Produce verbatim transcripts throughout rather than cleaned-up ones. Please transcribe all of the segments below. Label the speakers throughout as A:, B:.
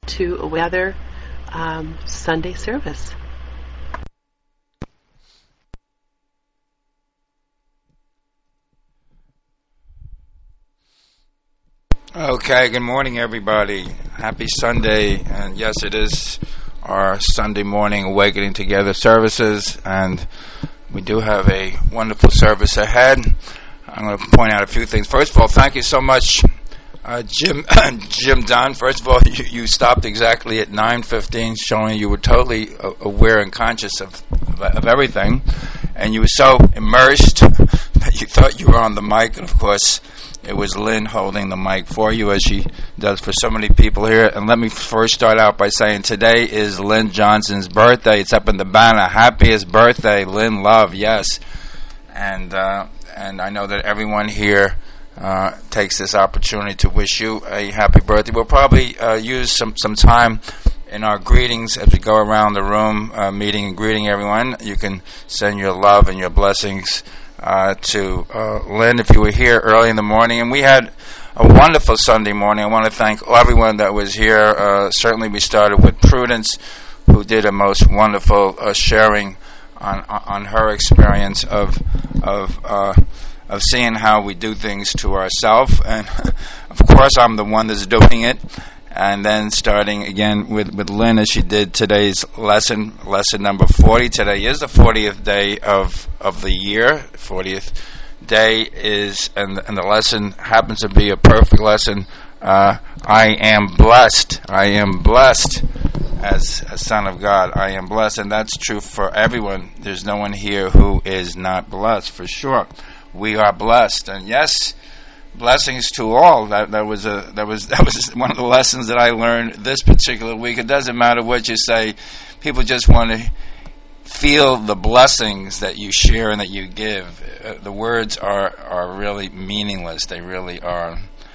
A: to another um, Sunday service.
B: Okay, good morning, everybody. Happy Sunday, and yes, it is our Sunday morning Awakening Together services, and we do have a wonderful service ahead. I'm going to point out a few things. First of all, thank you so much, uh, Jim Jim Dunn. First of all, you, you stopped exactly at nine fifteen, showing you were totally uh, aware and conscious of, of of everything, and you were so immersed that you thought you were on the mic, and of course, it was Lynn holding the mic for you, as she does for so many people here. And let me first start out by saying today is Lynn Johnson's birthday. It's up in the banner. Happiest birthday, Lynn Love, yes. And uh, and I know that everyone here uh, takes this opportunity to wish you a happy birthday. We'll probably uh, use some, some time in our greetings as we go around the room, uh, meeting and greeting everyone. You can send your love and your blessings Uh, to uh, Lynn if you were here early in the morning. And we had a wonderful Sunday morning. I want to thank everyone that was here. Uh, certainly we started with Prudence, who did a most wonderful uh, sharing on on her experience of of uh, of seeing how we do things to ourselves. And of course I'm the one that's doing it. And then starting again with, with Lynn, as she did today's lesson, lesson number forty. Today is the fortieth day of, of the year. fortieth day is, and, and the lesson happens to be a perfect lesson. Uh, I am blessed. I am blessed as a son of God. I am blessed, and that's true for everyone. There's no one here who is not blessed, for sure. We are blessed, and yes, blessings to all. That that was a that was that was one of the lessons that I learned this particular week. It doesn't matter what you say; people just want to feel the blessings that you share and that you give. Uh, the words are are really meaningless. They really are.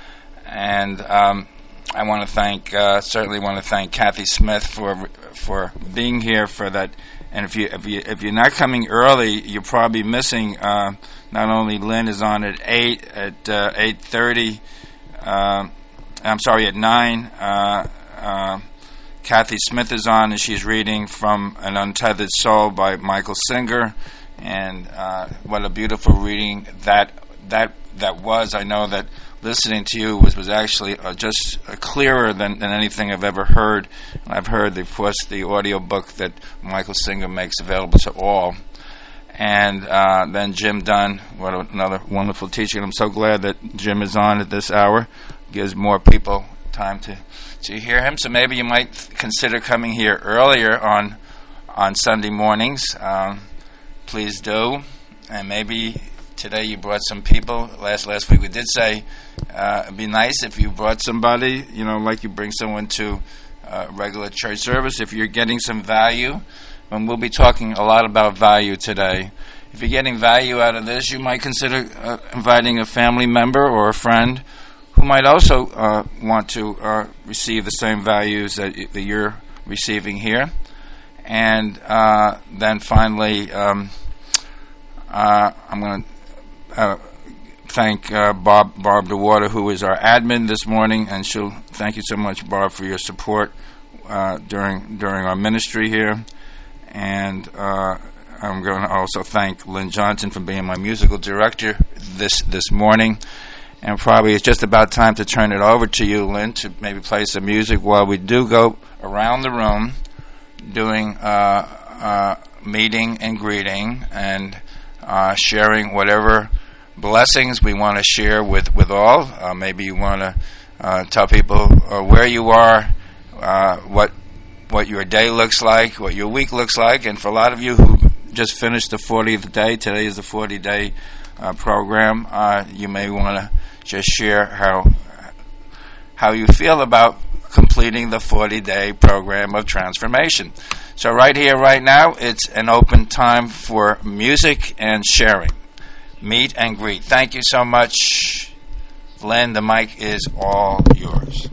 B: And um, I want to thank uh, certainly want to thank Kathy Smith for for being here for that. And if you if you if you're not coming early, you're probably missing. Uh, Not only Lynn is on at eight, at uh, eight thirty. Uh, I'm sorry, at nine. Uh, uh, Kathy Smith is on, and she's reading from An Untethered Soul by Michael Singer. And uh, what a beautiful reading that that that was. I know that listening to you was was actually uh, just uh, clearer than, than anything I've ever heard. And I've heard, the, of course, the audio book that Michael Singer makes available to all. And uh, then Jim Dunn, what another wonderful teacher. And I'm so glad that Jim is on at this hour. Gives more people time to, to hear him. So maybe you might consider coming here earlier on on Sunday mornings. Um, please do. And maybe today you brought some people. Last last week we did say uh, it'd be nice if you brought somebody, you know, like you bring someone to uh, regular church service. If you're getting some value, and we'll be talking a lot about value today. If you're getting value out of this, you might consider uh, inviting a family member or a friend who might also uh, want to uh, receive the same values that, that you're receiving here. And uh, then finally, um, uh, I'm going to uh, thank uh, Bob Barb DeWater, who is our admin this morning, and she'll thank you so much, Barb, for your support uh, during during our ministry here. And uh, I'm going to also thank Lynn Johnson for being my musical director this this morning. And probably it's just about time to turn it over to you, Lynn, to maybe play some music while we do go around the room doing uh, uh, meeting and greeting and uh, sharing whatever blessings we want to share with, with all. Uh, maybe you want to uh, tell people uh, where you are, uh, what what your day looks like, what your week looks like. And for a lot of you who just finished the fortieth day, today is the forty-day uh, program, uh, you may want to just share how how you feel about completing the forty-day program of transformation. So right here, right now, it's an open time for music and sharing. Meet and greet. Thank you so much. Lynn, the mic is all yours.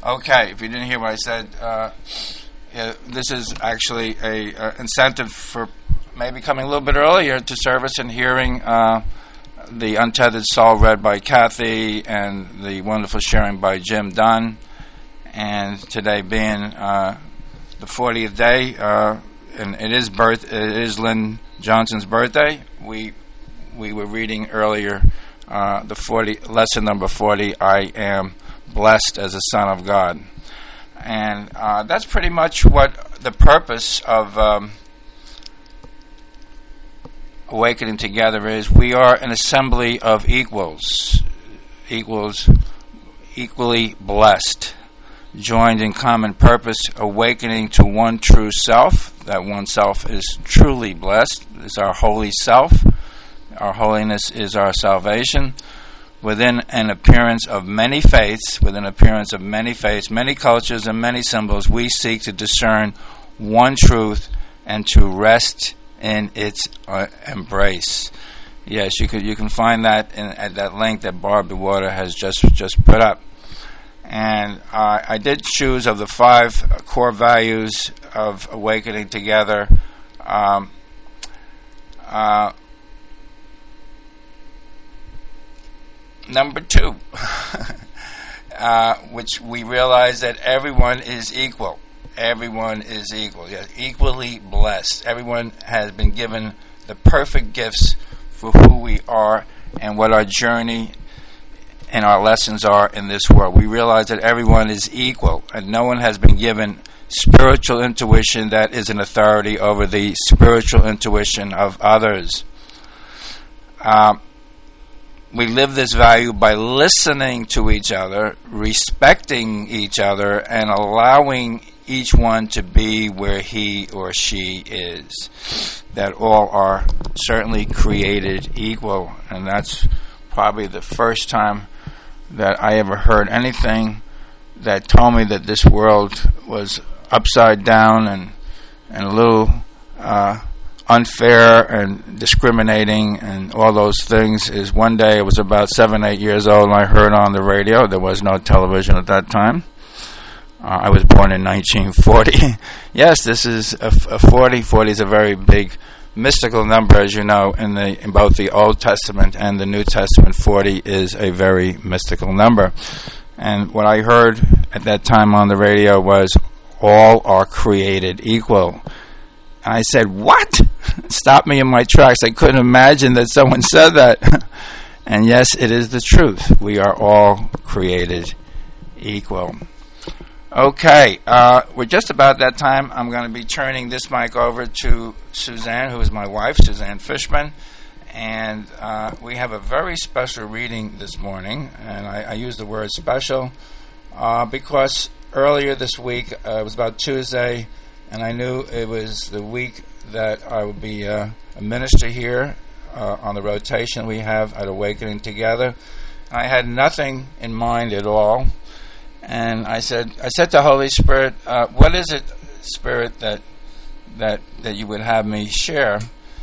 B: Okay, if you didn't hear what I said, uh, yeah, this is actually a uh, incentive for maybe coming a little bit earlier to service and hearing uh, the Untethered Soul read by Kathy and the wonderful sharing by Jim Dunn. And today being uh, the fortieth day, uh, and it is birth, it is Lynn Johnson's birthday. We we were reading earlier uh, the forty lesson number forty. I am blessed as a son of God. And uh, that's pretty much what the purpose of um, Awakening Together is. We are an assembly of equals, equals, equally blessed, joined in common purpose, awakening to one true self. That one self is truly blessed, is our holy self. Our holiness is our salvation. Within an appearance of many faiths, within an appearance of many faiths, many cultures, and many symbols, we seek to discern one truth and to rest in its uh, embrace. Yes, you can you can find that in, at that link that Barbara Water has just just put up. And uh, I did choose of the five core values of Awakening Together. Um, uh, Number two, uh, which we realize that everyone is equal. Everyone is equal. Yes, equally blessed. Everyone has been given the perfect gifts for who we are and what our journey and our lessons are in this world. We realize that everyone is equal, and no one has been given spiritual intuition that is an authority over the spiritual intuition of others. Um, We live this value by listening to each other, respecting each other, and allowing each one to be where he or she is. That all are certainly created equal. And that's probably the first time that I ever heard anything that told me that this world was upside down and, and a little uh, unfair and discriminating and all those things. Is one day I was about seven, eight years old, and I heard on the radio. There was no television at that time. Uh, I was born in nineteen forty. Yes, this is a, a forty. forty is a very big mystical number, as you know, in the in both the Old Testament and the New Testament. forty is a very mystical number. And what I heard at that time on the radio was, all are created equal. I said, what? Stopped me in my tracks. I couldn't imagine that someone said that. And yes, it is the truth. We are all created equal. Okay, uh, we're just about that time. I'm going to be turning this mic over to Suzanne, who is my wife, Suzanne Fishman. And uh, we have a very special reading this morning. And I, I use the word special uh, because earlier this week, uh, it was about Tuesday, and I knew it was the week that I would be uh, a minister here uh, on the rotation we have at Awakening Together. I had nothing in mind at all, and I said, I said to Holy Spirit, uh, "What is it, Spirit, that that that you would have me share?"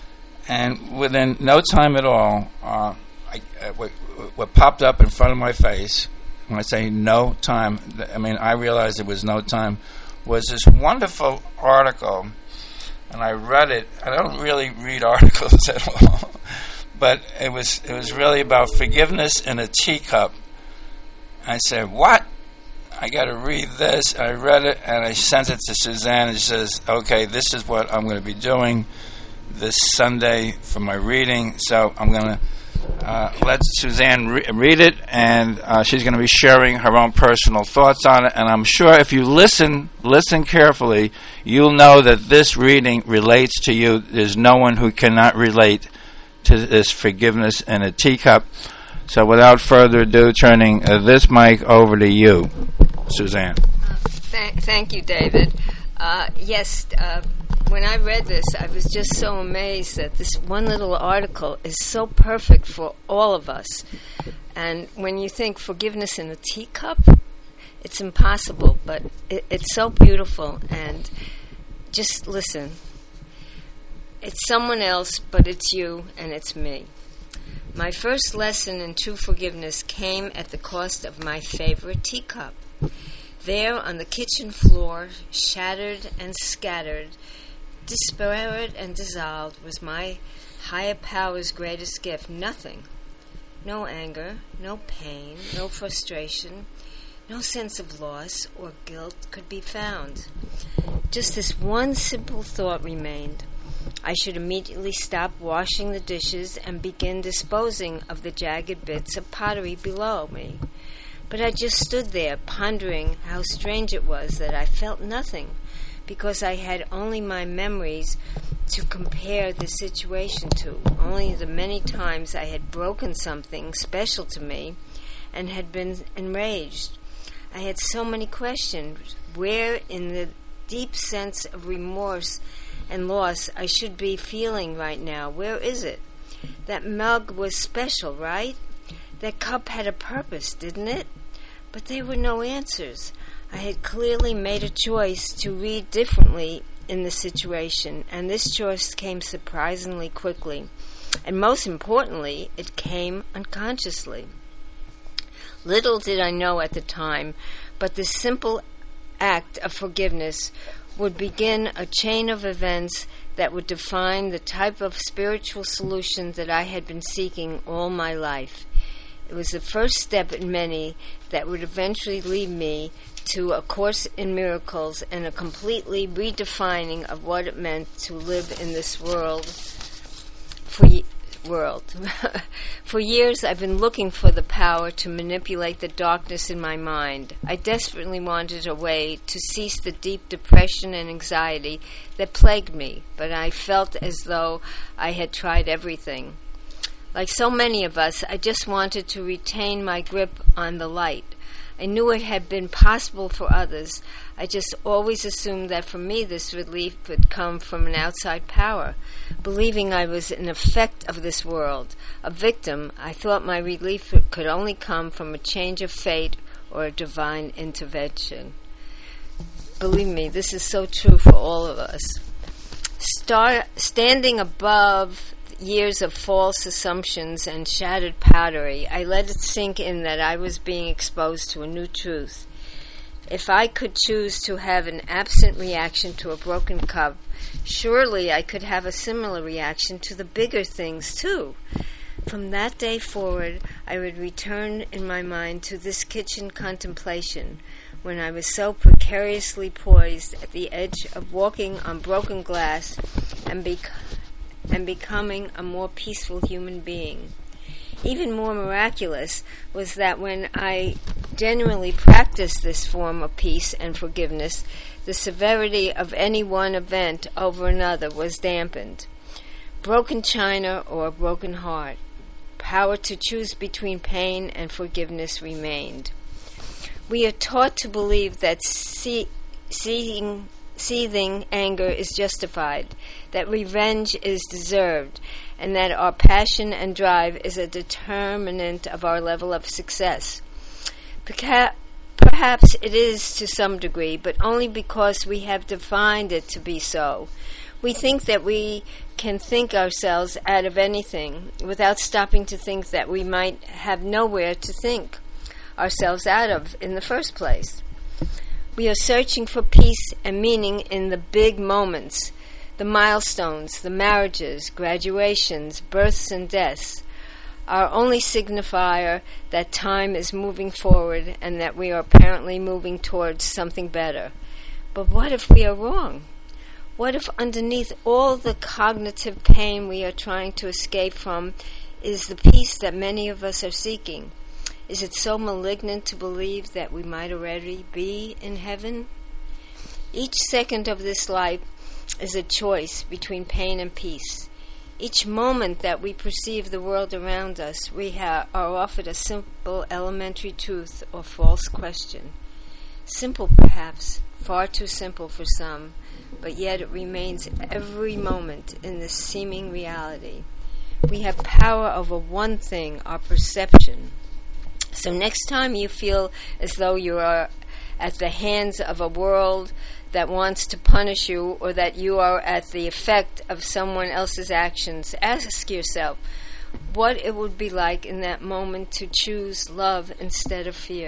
B: And within no time at all, uh, I, uh, what, what popped up in front of my face, when I say no time, I mean I realized it was no time, was this wonderful article, and I read it. I don't really read articles at all, but it was it was really about forgiveness in a teacup. I said, what? I got to read this. I read it, and I sent it to Suzanne, and she says, okay, this is what I'm going to be doing this Sunday for my reading, so I'm going to Uh, let Suzanne re- read it, and uh, she's going to be sharing her own personal thoughts on it. And I'm sure if you listen, listen carefully, you'll know that this reading relates to you. There's no one who cannot relate to this forgiveness in a teacup. So without further ado, turning uh, this mic over to you, Suzanne.
C: Uh, th- thank you, David. Uh, yes, uh, when I read this, I was just so amazed that this one little article is so perfect for all of us. And when you think forgiveness in a teacup, it's impossible, but it, it's so beautiful. And just listen. It's someone else, but it's you and it's me. My first lesson in true forgiveness came at the cost of my favorite teacup. There on the kitchen floor, shattered and scattered, disparate and dissolved, was my higher power's greatest gift. Nothing. No anger, no pain, no frustration, no sense of loss or guilt could be found. Just this one simple thought remained. I should immediately stop washing the dishes and begin disposing of the jagged bits of pottery below me. But I just stood there, pondering how strange it was that I felt nothing, because I had only my memories to compare the situation to, only the many times I had broken something special to me and had been enraged. I had so many questions, where in the deep sense of remorse and loss I should be feeling right now. Where is it? That mug was special, right? That cup had a purpose, didn't it? But there were no answers. I had clearly made a choice to read differently in the situation, and this choice came surprisingly quickly. And most importantly, it came unconsciously. Little did I know at the time, but this simple act of forgiveness would begin a chain of events that would define the type of spiritual solution that I had been seeking all my life. It was the first step in many that would eventually lead me to A Course in Miracles and a completely redefining of what it meant to live in this world. For ye- world. For years I've been looking for the power to manipulate the darkness in my mind. I desperately wanted a way to cease the deep depression and anxiety that plagued me, but I felt as though I had tried everything. Like so many of us, I just wanted to retain my grip on the light. I knew it had been possible for others. I just always assumed that for me this relief would come from an outside power. Believing I was an effect of this world, a victim, I thought my relief could only come from a change of fate or a divine intervention. Believe me, this is so true for all of us. Star- standing above years of false assumptions and shattered pottery, I let it sink in that I was being exposed to a new truth. If I could choose to have an absent reaction to a broken cup, surely I could have a similar reaction to the bigger things too. From that day forward, I would return in my mind to this kitchen contemplation when I was so precariously poised at the edge of walking on broken glass and becoming and becoming a more peaceful human being. Even more miraculous was that when I genuinely practiced this form of peace and forgiveness, the severity of any one event over another was dampened. Broken china or a broken heart, power to choose between pain and forgiveness remained. We are taught to believe that see, seeing Seething anger is justified, that revenge is deserved, and that our passion and drive is a determinant of our level of success. Perhaps it is to some degree, but only because we have defined it to be so. We think that we can think ourselves out of anything without stopping to think that we might have nowhere to think ourselves out of in the first place. We are searching for peace and meaning in the big moments, the milestones, the marriages, graduations, births and deaths, our only signifier that time is moving forward and that we are apparently moving towards something better. But what if we are wrong? What if underneath all the cognitive pain we are trying to escape from is the peace that many of us are seeking? Is it so malignant to believe that we might already be in heaven? Each second of this life is a choice between pain and peace. Each moment that we perceive the world around us, we ha- are offered a simple elementary truth or false question. Simple perhaps, far too simple for some, but yet it remains every moment in this seeming reality. We have power over one thing, our perception. So next time you feel as though you are at the hands of a world that wants to punish you or that you are at the effect of someone else's actions, ask yourself what it would be like in that moment to choose love instead of fear.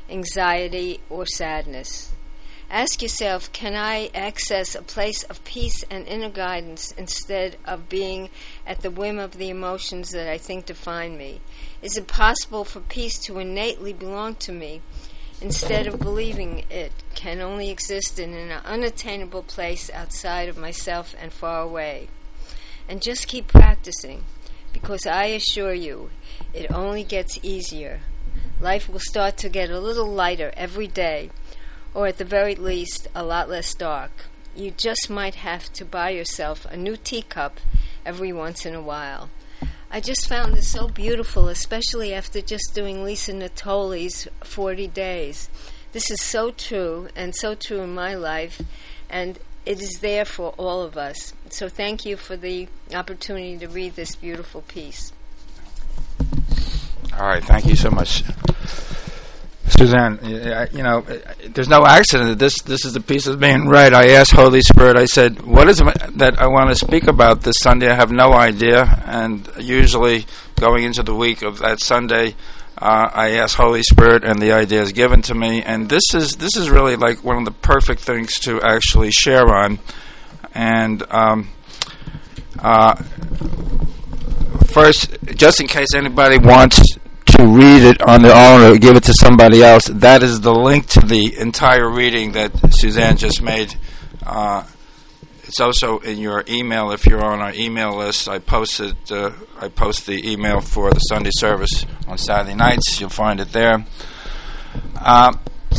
C: anxiety, or sadness. Ask yourself, can I access a place of peace and inner guidance instead of being at the whim of the emotions that I think define me? Is it possible for peace to innately belong to me instead of believing it can only exist in an unattainable place outside of myself and far away? And just keep practicing, because I assure you, it only gets easier. Life will start to get a little lighter every day, or at the very least, a lot less dark. You just might have to buy yourself a new teacup every once in a while. I just found this so beautiful, especially after just doing Lisa Natoli's forty days. This is so true, and so true in my life, and it is there for all of us. So thank you for the opportunity to read this beautiful piece.
B: All right, thank you so much, Suzanne. You know, there's no accident that this this is the piece that's being read. I asked Holy Spirit, I said, what is it that I want to speak about this Sunday? I have no idea, and usually going into the week of that Sunday, uh, I ask Holy Spirit, and the idea is given to me. And this is this is really like one of the perfect things to actually share on. And um, uh, first, just in case anybody wants to read it on their own or give it to somebody else, that is the link to the entire reading that Suzanne just made. Uh, it's also in your email if you're on our email list. I posted, uh, I post the email for the Sunday service on Saturday nights. You'll find it there. Uh,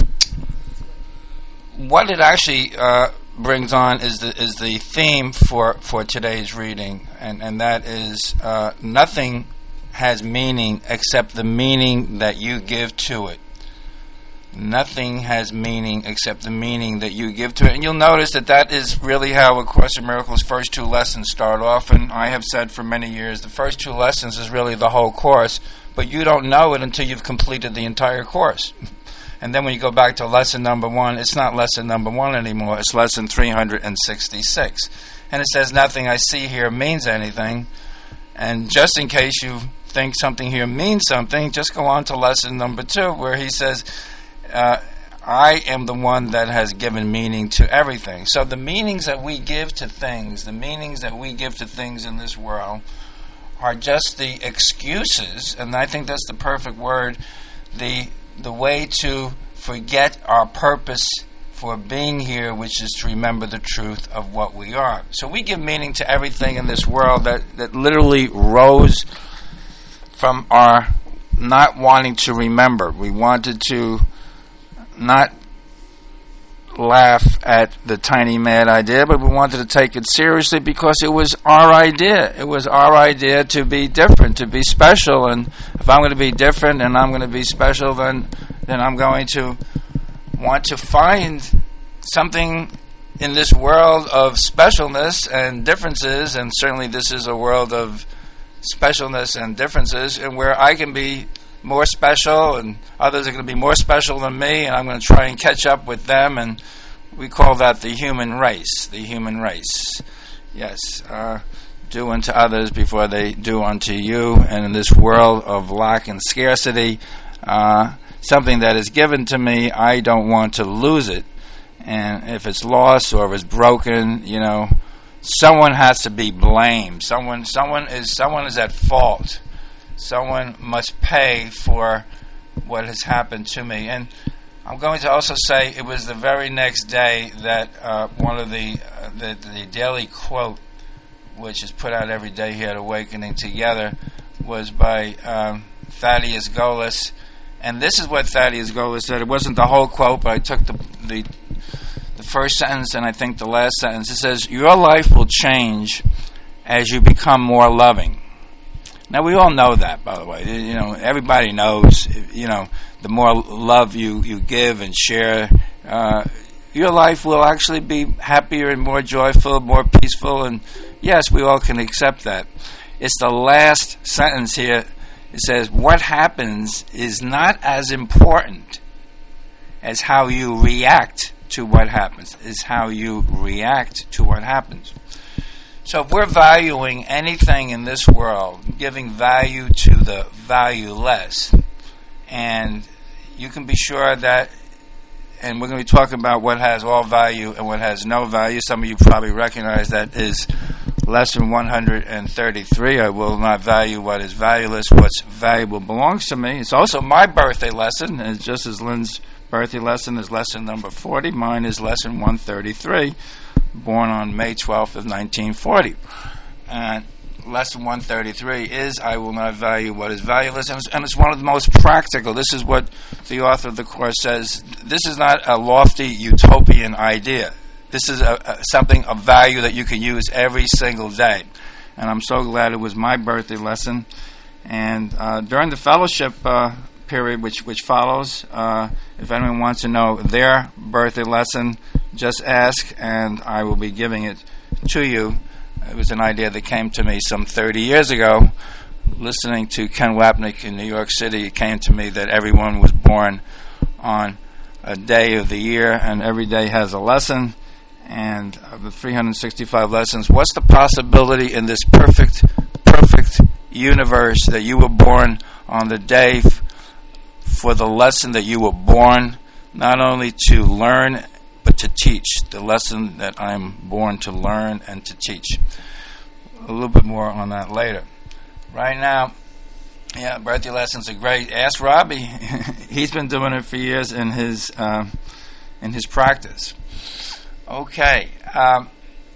B: what it actually uh, brings on is the is the theme for, for today's reading, and and that is uh, nothing has meaning except the meaning that you give to it. Nothing has meaning except the meaning that you give to it. And you'll notice that that is really how A Course in Miracles' first two lessons start off. And I have said for many years, the first two lessons is really the whole course, but you don't know it until you've completed the entire course. And then when you go back to lesson number one, it's not lesson number one anymore, it's lesson three hundred sixty-six. And it says, nothing I see here means anything. And just in case you think something here means something, just go on to lesson number two, where he says, uh, I am the one that has given meaning to everything. So the meanings that we give to things, the meanings that we give to things in this world are just the excuses, and I think that's the perfect word, the the way to forget our purpose for being here, which is to remember the truth of what we are. So we give meaning to everything in this world that, that literally rose from our not wanting to remember. We wanted to not laugh at the tiny mad idea, but we wanted to take it seriously because it was our idea. It was our idea to be different, to be special. And if I'm going to be different and I'm going to be special, then then I'm going to want to find something in this world of specialness and differences, and certainly this is a world of specialness and differences, and where I can be more special and others are going to be more special than me, and I'm going to try and catch up with them, and we call that the human race, the human race. Yes, uh, do unto others before they do unto you, and in this world of lack and scarcity, uh, something that is given to me, I don't want to lose it, and if it's lost or if it's broken, you know, someone has to be blamed. Someone, someone is, someone is at fault. Someone must pay for what has happened to me. And I'm going to also say it was the very next day that uh, one of the, uh, the the daily quote, which is put out every day here at Awakening Together, was by um, Thaddeus Golas. And this is what Thaddeus Golas said. It wasn't the whole quote, but I took the the the first sentence and I think the last sentence. It says, your life will change as you become more loving. Now, we all know that, by the way. You know, everybody knows, you know, the more love you, you give and share, uh, your life will actually be happier and more joyful, more peaceful. And yes, we all can accept that. It's the last sentence here. It says, what happens is not as important as how you react to what happens, is how you react to what happens. So if we're valuing anything in this world, giving value to the valueless, and you can be sure that, and we're going to be talking about what has all value and what has no value. Some of you probably recognize that is lesson one hundred thirty-three. I will not value what is valueless. What's valuable belongs to me. It's also my birthday lesson, and just as Lynn's birthday lesson is lesson number forty, mine is lesson one thirty-three, born on May twelfth of nineteen forty. And lesson one thirty-three is, I will not value what is valueless, and it's, and it's one of the most practical. This is what the author of the course says. This is not a lofty utopian idea. This is a, a, something of value that you can use every single day. And I'm so glad it was my birthday lesson. And uh, during the fellowship uh, period, which, which follows, uh, if anyone wants to know their birthday lesson, just ask, and I will be giving it to you. It was an idea that came to me some thirty years ago. Listening to Ken Wapnick in New York City, it came to me that everyone was born on a day of the year, and every day has a lesson. And of the three hundred sixty-five lessons, what's the possibility in this perfect, perfect universe that you were born on the day f- for the lesson that you were born, not only to learn, but to teach, the lesson that I'm born to learn and to teach. A little bit more on that later. Right now, yeah, birthday lessons are great. Ask Robbie. He's been doing it for years in his uh, in his practice. Okay. Um,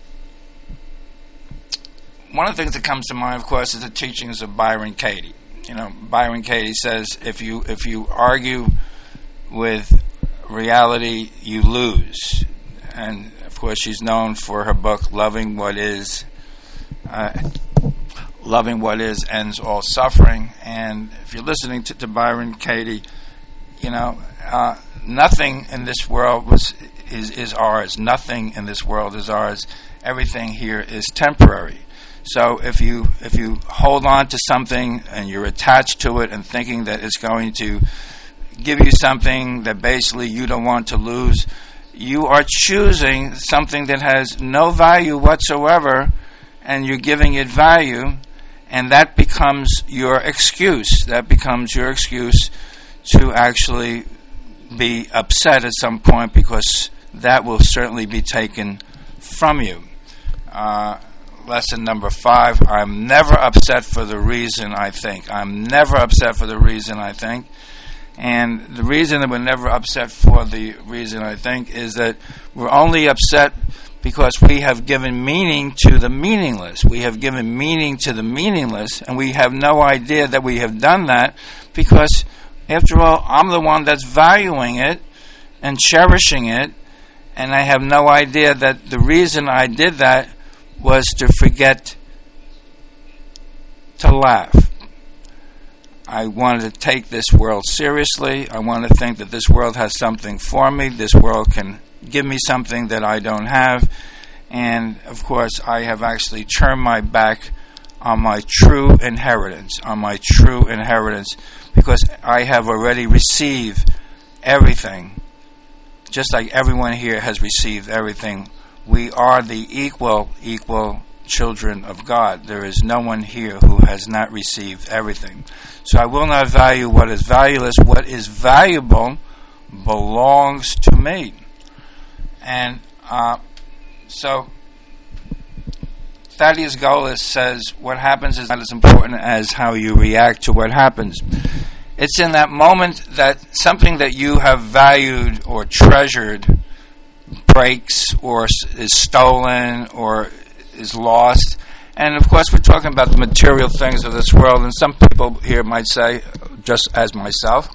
B: one of the things that comes to mind, of course, is the teachings of Byron Katie. You know, Byron Katie says, if you if you argue with reality, you lose. And of course, she's known for her book, Loving What Is. Uh, Loving What Is Ends All Suffering. And if you're listening to, to Byron Katie, you know, uh, nothing in this world was is, is ours. Nothing in this world is ours. Everything here is temporary. So if you if you hold on to something and you're attached to it and thinking that it's going to give you something that basically you don't want to lose, you are choosing something that has no value whatsoever, and you're giving it value, and that becomes your excuse. That becomes your excuse to actually be upset at some point, because that will certainly be taken from you. Uh, lesson number five, I'm never upset for the reason I think. I'm never upset for the reason I think. And the reason that we're never upset for the reason I think is that we're only upset because we have given meaning to the meaningless. We have given meaning to the meaningless, and we have no idea that we have done that, because, after all, I'm the one that's valuing it and cherishing it, and I have no idea that the reason I did that was to forget to laugh. I wanted to take this world seriously. I want to think that this world has something for me. This world can give me something that I don't have. And, of course, I have actually turned my back on my true inheritance, on my true inheritance, because I have already received everything, just like everyone here has received everything. We are the equal, equal children of God. There is no one here who has not received everything. So I will not value what is valueless. What is valuable belongs to me. And uh, so Thaddeus Golis says, what happens is not as important as how you react to what happens. It's in that moment that something that you have valued or treasured breaks or is stolen or is lost. And of course we're talking about the material things of this world, and some people here might say, just as myself,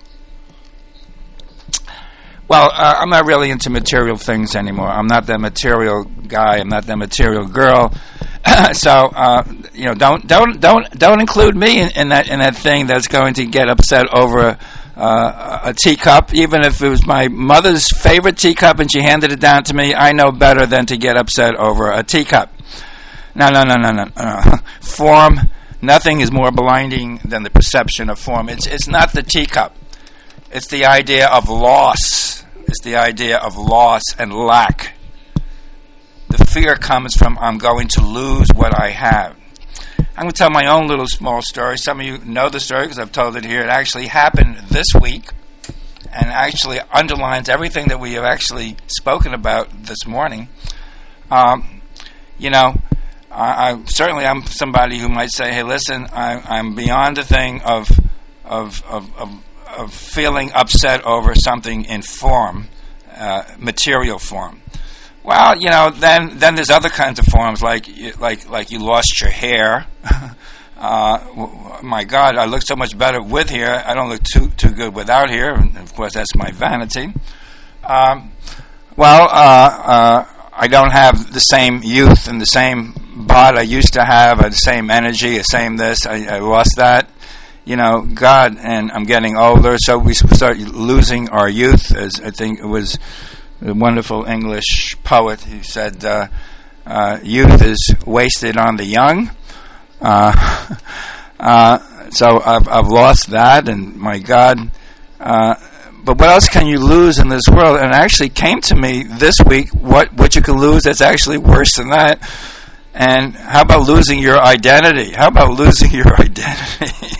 B: well, uh, I'm not really into material things anymore. I'm not that material guy. I'm not that material girl. so uh, you know, don't don't don't don't include me in, in that in that thing that's going to get upset over uh, a teacup. Even if it was my mother's favorite teacup and she handed it down to me, I know better than to get upset over a teacup. No, no, no, no, no, no. Form. Nothing is more blinding than the perception of form. It's it's not the teacup. It's the idea of loss. It's the idea of loss and lack. The fear comes from, I'm going to lose what I have. I'm going to tell my own little small story. Some of you know the story because I've told it here. It actually happened this week. and actually underlines everything that we have actually spoken about this morning. Um, you know, I, I certainly I'm somebody who might say, "Hey, listen, I, I'm beyond the thing of of of, of of feeling upset over something in form, uh, material form." Well, you know, then then there's other kinds of forms, like like like you lost your hair. uh, my God, I look so much better with hair. I don't look too too good without hair, and of course that's my vanity. Um, well, uh, uh, I don't have the same youth and the same bod I used to have, or the same energy, the same this. I, I lost that. You know, God, and I'm getting older, so we start losing our youth. As I think it was a wonderful English poet who said, uh, uh, "Youth is wasted on the young." Uh, uh, so I've I've lost that, and my God. Uh, but what else can you lose in this world? And it actually came to me this week what what you can lose that's actually worse than that. And how about losing your identity? How about losing your identity?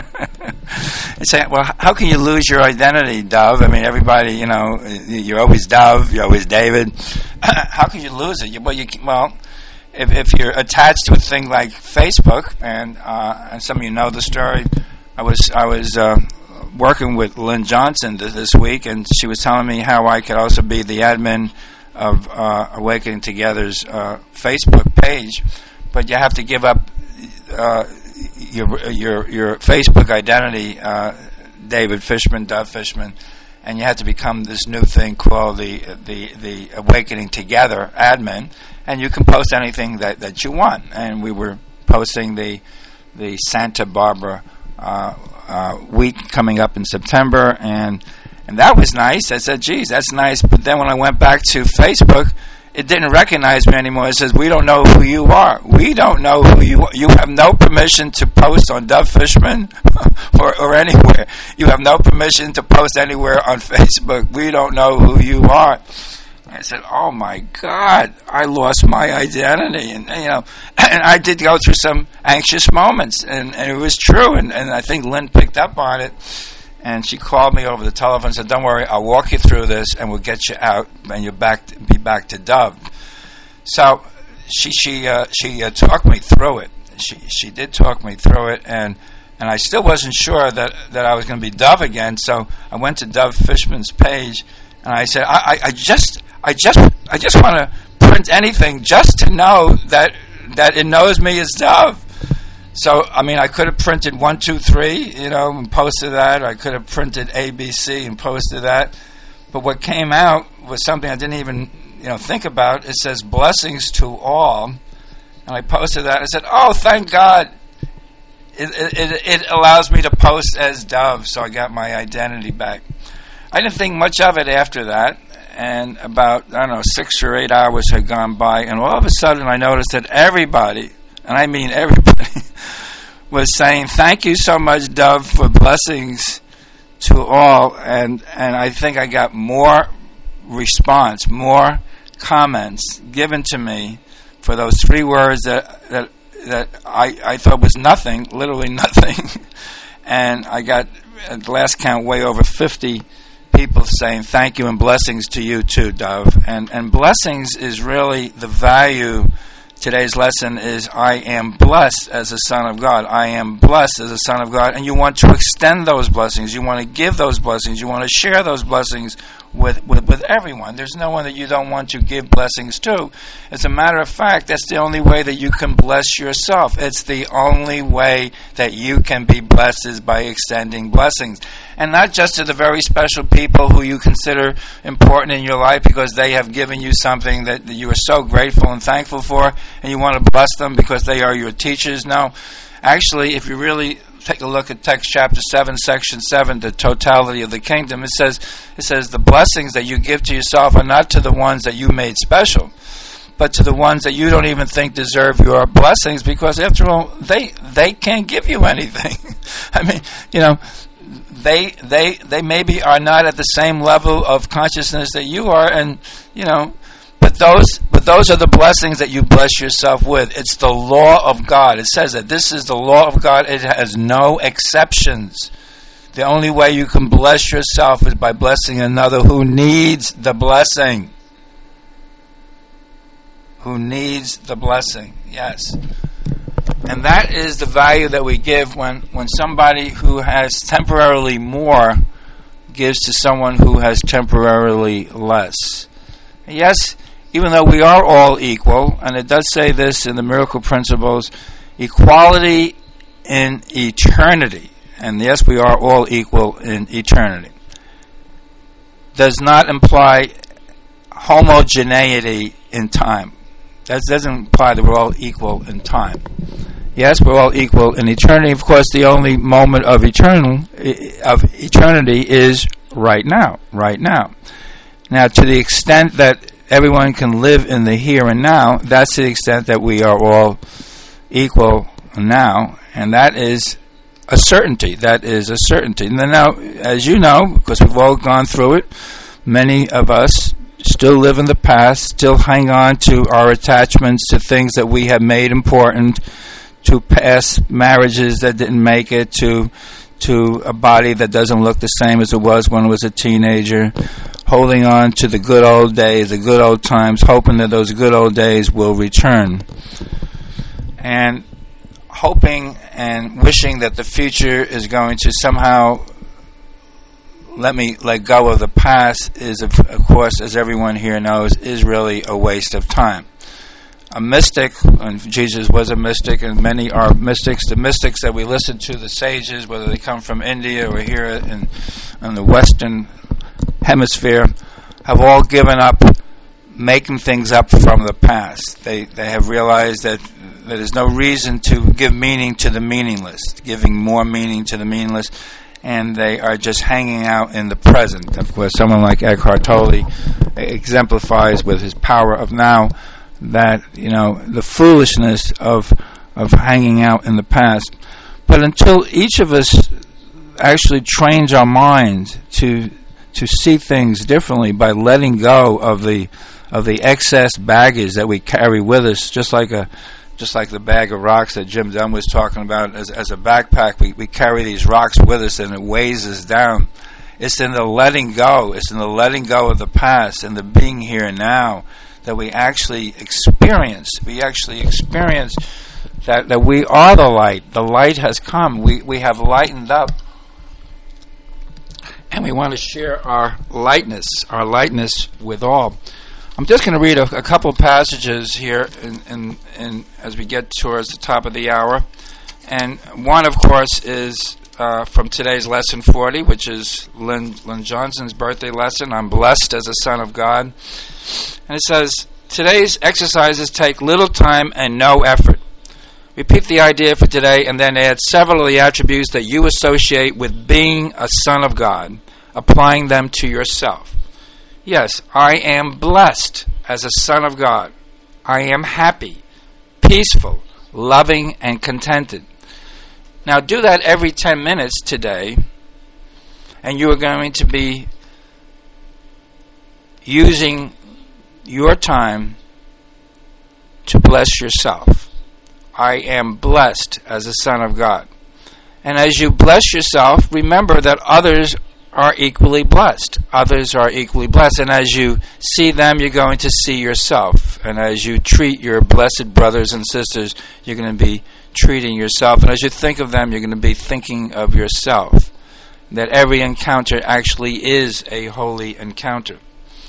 B: It's saying, well, how can you lose your identity, Dove? I mean, everybody, you know, you're always Dove, you're always David. How can you lose it? Well, you well, if if you're attached to a thing like Facebook, and uh, and some of you know the story, I was I was uh, working with Lynn Johnson th- this week, and she was telling me how I could also be the admin of uh, Awakening Together's uh, Facebook page, but you have to give up uh, your your your Facebook identity, uh, David Fishman, Dove Fishman, and you have to become this new thing called the the the Awakening Together admin, and you can post anything that, that you want. And we were posting the the Santa Barbara uh, uh, week coming up in September, and. And that was nice. I said, geez, that's nice. But then when I went back to Facebook, it didn't recognize me anymore. It says, we don't know who you are. We don't know who you are. You have no permission to post on Dove Fishman or, or anywhere. You have no permission to post anywhere on Facebook. We don't know who you are. I said, oh, my God, I lost my identity. And, you know, and I did go through some anxious moments. And, and it was true. And, and I think Lynn picked up on it. And she called me over the telephone and said, don't worry, I'll walk you through this and we'll get you out and you'll back to, be back to Dove. So she she uh, she uh, talked me through it. She she did talk me through it, and, and I still wasn't sure that, that I was going to be Dove again. So I went to Dove Fishman's page and I said, I, I, I just I just I just want to print anything just to know that that it knows me as Dove. So, I mean, I could have printed one, two, three, you know, and posted that. I could have printed A, B, C and posted that. But what came out was something I didn't even, you know, think about. It says, blessings to all. And I posted that. I said, oh, thank God. It, it, it allows me to post as Dove, so I got my identity back. I didn't think much of it after that. And about, I don't know, six or eight hours had gone by. And all of a sudden I noticed that everybody, and I mean everybody, was saying, thank you so much, Dove, for blessings to all. And and I think I got more response, more comments given to me for those three words that that, that I, I thought was nothing, literally nothing. And I got, at the last count, way over fifty people saying thank you and blessings to you too, Dove. And, and blessings is really the value. Today's lesson is I am blessed as a son of God. I am blessed as a son of God. And you want to extend those blessings. You want to give those blessings. You want to share those blessings with, with, with everyone. There's no one that you don't want to give blessings to. As a matter of fact, that's the only way that you can bless yourself. It's the only way that you can be blessed is by extending blessings. And not just to the very special people who you consider important in your life because they have given you something that, that you are so grateful and thankful for, and you want to bless them because they are your teachers. No, actually, if you really take a look at text chapter seven, section seven, the totality of the kingdom, it says, it says the blessings that you give to yourself are not to the ones that you made special, but to the ones that you don't even think deserve your blessings, because after all, they they can't give you anything. I mean, you know, they they they maybe are not at the same level of consciousness that you are, and you know, but those but those are the blessings that you bless yourself with. It's the law of God. It says that this is the law of God. It has no exceptions. The only way you can bless yourself is by blessing another who needs the blessing. Who needs the blessing, yes. And that is the value that we give when, when somebody who has temporarily more gives to someone who has temporarily less. Yes, even though we are all equal, and it does say this in the Miracle Principles, equality in eternity, and yes, we are all equal in eternity, does not imply homogeneity in time. That doesn't imply that we're all equal in time. Yes, we're all equal in eternity. Of course, the only moment of eternal of eternity is right now. Right now. Now, to the extent that everyone can live in the here and now, that's the extent that we are all equal now, and that is a certainty. That is a certainty. And then now, as you know, because we've all gone through it, many of us still live in the past, still hang on to our attachments to things that we have made important, to past marriages that didn't make it, to to a body that doesn't look the same as it was when it was a teenager, holding on to the good old days, the good old times, hoping that those good old days will return. And hoping and wishing that the future is going to somehow let me let go of the past is, of, of course, as everyone here knows, is really a waste of time. A mystic, and Jesus was a mystic, and many are mystics. The mystics that we listen to, the sages, whether they come from India or here in, in the Western Hemisphere, have all given up making things up from the past. They they have realized that, that there's no reason to give meaning to the meaningless, giving more meaning to the meaningless, and they are just hanging out in the present. Of course, someone like Eckhart Tolle exemplifies with his Power of Now that, you know, the foolishness of of hanging out in the past. But until each of us actually trains our minds to to see things differently by letting go of the of the excess baggage that we carry with us, just like a just like the bag of rocks that Jim Dunn was talking about as as a backpack, we, we carry these rocks with us and it weighs us down. It's in the letting go, it's in the letting go of the past and the being here now that we actually experience, we actually experience that, that we are the light. The light has come. We we have lightened up. And we want to share our lightness, our lightness with all. I'm just going to read a, a couple passages here in, in, in, as we get towards the top of the hour. And one, of course, is uh, from today's Lesson forty, which is Lynn, Lynn Johnson's birthday lesson. I'm blessed as a son of God. And it says, today's exercises take little time and no effort. Repeat the idea for today and then add several of the attributes that you associate with being a son of God, applying them to yourself. Yes, I am blessed as a son of God. I am happy, peaceful, loving, and contented. Now do that every ten minutes today, and you are going to be using your time to bless yourself. I am blessed as a son of God. And as you bless yourself, remember that others are equally blessed. Others are equally blessed. And as you see them, you're going to see yourself. And as you treat your blessed brothers and sisters, you're going to be treating yourself. And as you think of them, you're going to be thinking of yourself. That every encounter actually is a holy encounter.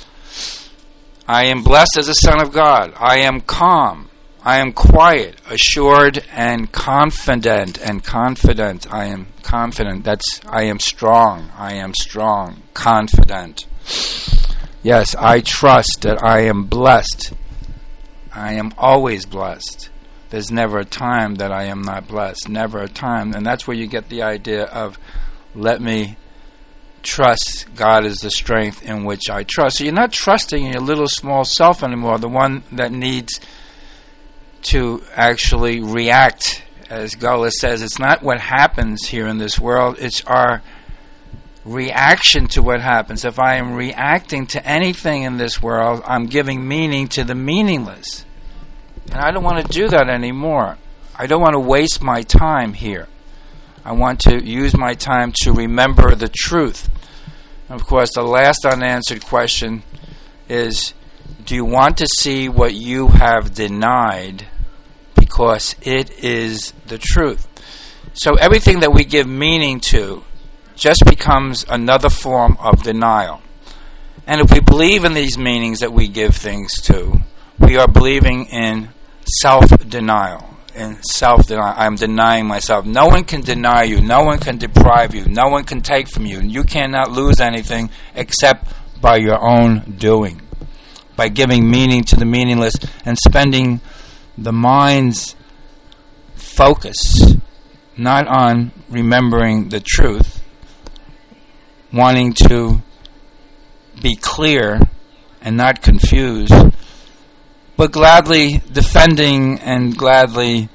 B: I am blessed as a son of God. I am calm. I am quiet, assured, and confident. And confident. I am confident. That's, I am strong. I am strong. Confident. Yes, I trust that I am blessed. I am always blessed. There's never a time that I am not blessed. Never a time. And that's where you get the idea of, let me trust God is the strength in which I trust. So you're not trusting in your little small self anymore, the one that needs to actually react. As Gullah says, it's not what happens here in this world, it's our reaction to what happens. If I am reacting to anything in this world, I'm giving meaning to the meaningless. And I don't want to do that anymore. I don't want to waste my time here. I want to use my time to remember the truth. And of course, the last unanswered question is, do you want to see what you have denied? Because it is the truth. So everything that we give meaning to just becomes another form of denial. And if we believe in these meanings that we give things to, we are believing in self-denial. In self-denial. I'm denying myself. No one can deny you. No one can deprive you. No one can take from you. You cannot lose anything except by your own doing. By giving meaning to the meaningless and spending the mind's focus not on remembering the truth, wanting to be clear and not confused, but gladly defending and gladly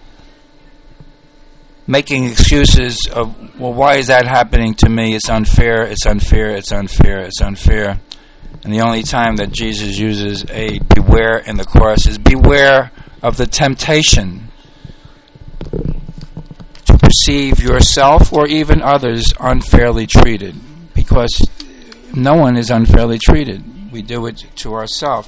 B: making excuses of, well, why is that happening to me? It's unfair, it's unfair, it's unfair, it's unfair. And the only time that Jesus uses a beware in the Course is beware of the temptation to perceive yourself or even others unfairly treated, because no one is unfairly treated. We do it to ourselves.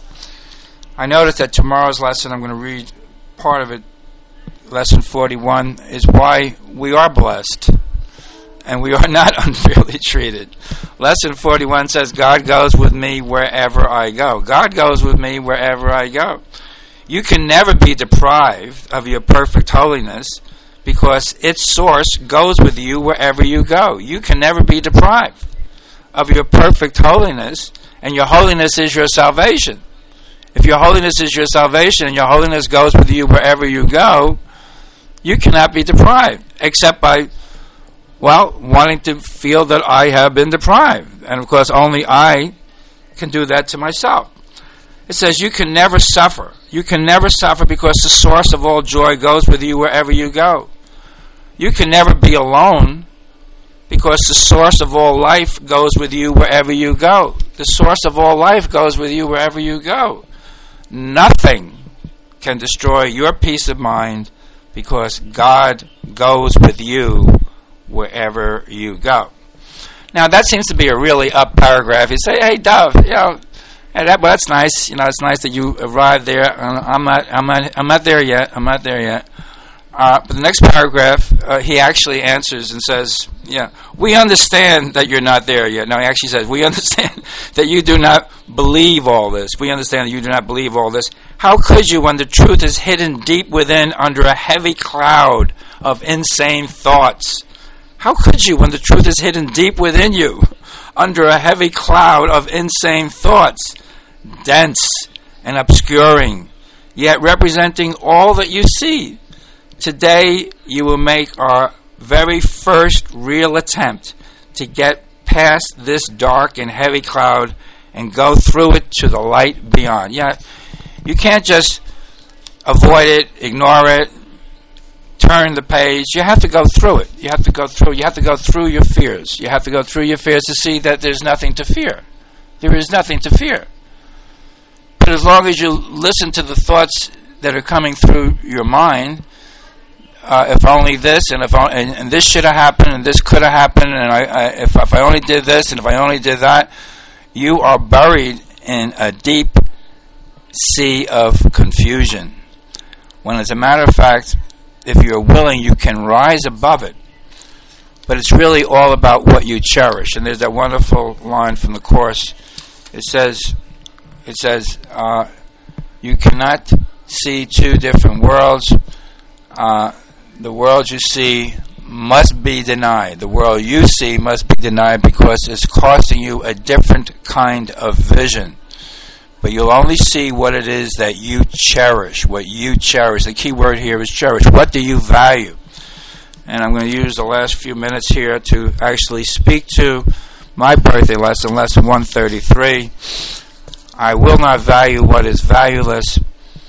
B: I noticed that tomorrow's lesson, I'm going to read part of it, lesson forty-one, is why we are blessed and we are not unfairly treated. Lesson forty-one says, God goes with me wherever I go. God goes with me wherever I go. You can never be deprived of your perfect holiness because its source goes with you wherever you go. You can never be deprived of your perfect holiness, and your holiness is your salvation. If your holiness is your salvation and your holiness goes with you wherever you go, you cannot be deprived, except by, well, wanting to feel that I have been deprived. And of course, only I can do that to myself. It says you can never suffer. You can never suffer because the source of all joy goes with you wherever you go. You can never be alone because the source of all life goes with you wherever you go. The source of all life goes with you wherever you go. Nothing can destroy your peace of mind because God goes with you wherever you go. Now that seems to be a really up paragraph. You say, "Hey, Dove, you know, hey, that, well, that's nice. You know, it's nice that you arrived there. I'm not, I'm not, I'm not there yet. I'm not there yet." Uh, but the next paragraph, uh, he actually answers and says, "Yeah, we understand that you're not there yet." No, he actually says, "We understand that you do not believe all this. We understand that you do not believe all this. How could you when the truth is hidden deep within under a heavy cloud of insane thoughts? How could you when the truth is hidden deep within you under a heavy cloud of insane thoughts, dense and obscuring, yet representing all that you see? Today you will make our very first real attempt to get past this dark and heavy cloud and go through it to the light beyond." Yeah, you can't just avoid it, ignore it, turn the page. You have to go through it. You have to go through. You have to go through your fears. You have to go through your fears to see that there's nothing to fear. There is nothing to fear. But as long as you listen to the thoughts that are coming through your mind, uh, if only this, and if only, and, and this should have happened, and this could have happened, and I, I, if, if I only did this, and if I only did that, you are buried in a deep sea of confusion. When, as a matter of fact, if you're willing, you can rise above it. But it's really all about what you cherish. And there's that wonderful line from the Course. It says, it says, uh, you cannot see two different worlds. Uh, the world you see must be denied. The world you see must be denied because it's costing you a different kind of vision. But you'll only see what it is that you cherish, what you cherish. The key word here is cherish. What do you value? And I'm going to use the last few minutes here to actually speak to my birthday lesson, lesson one thirty-three. I will not value what is valueless.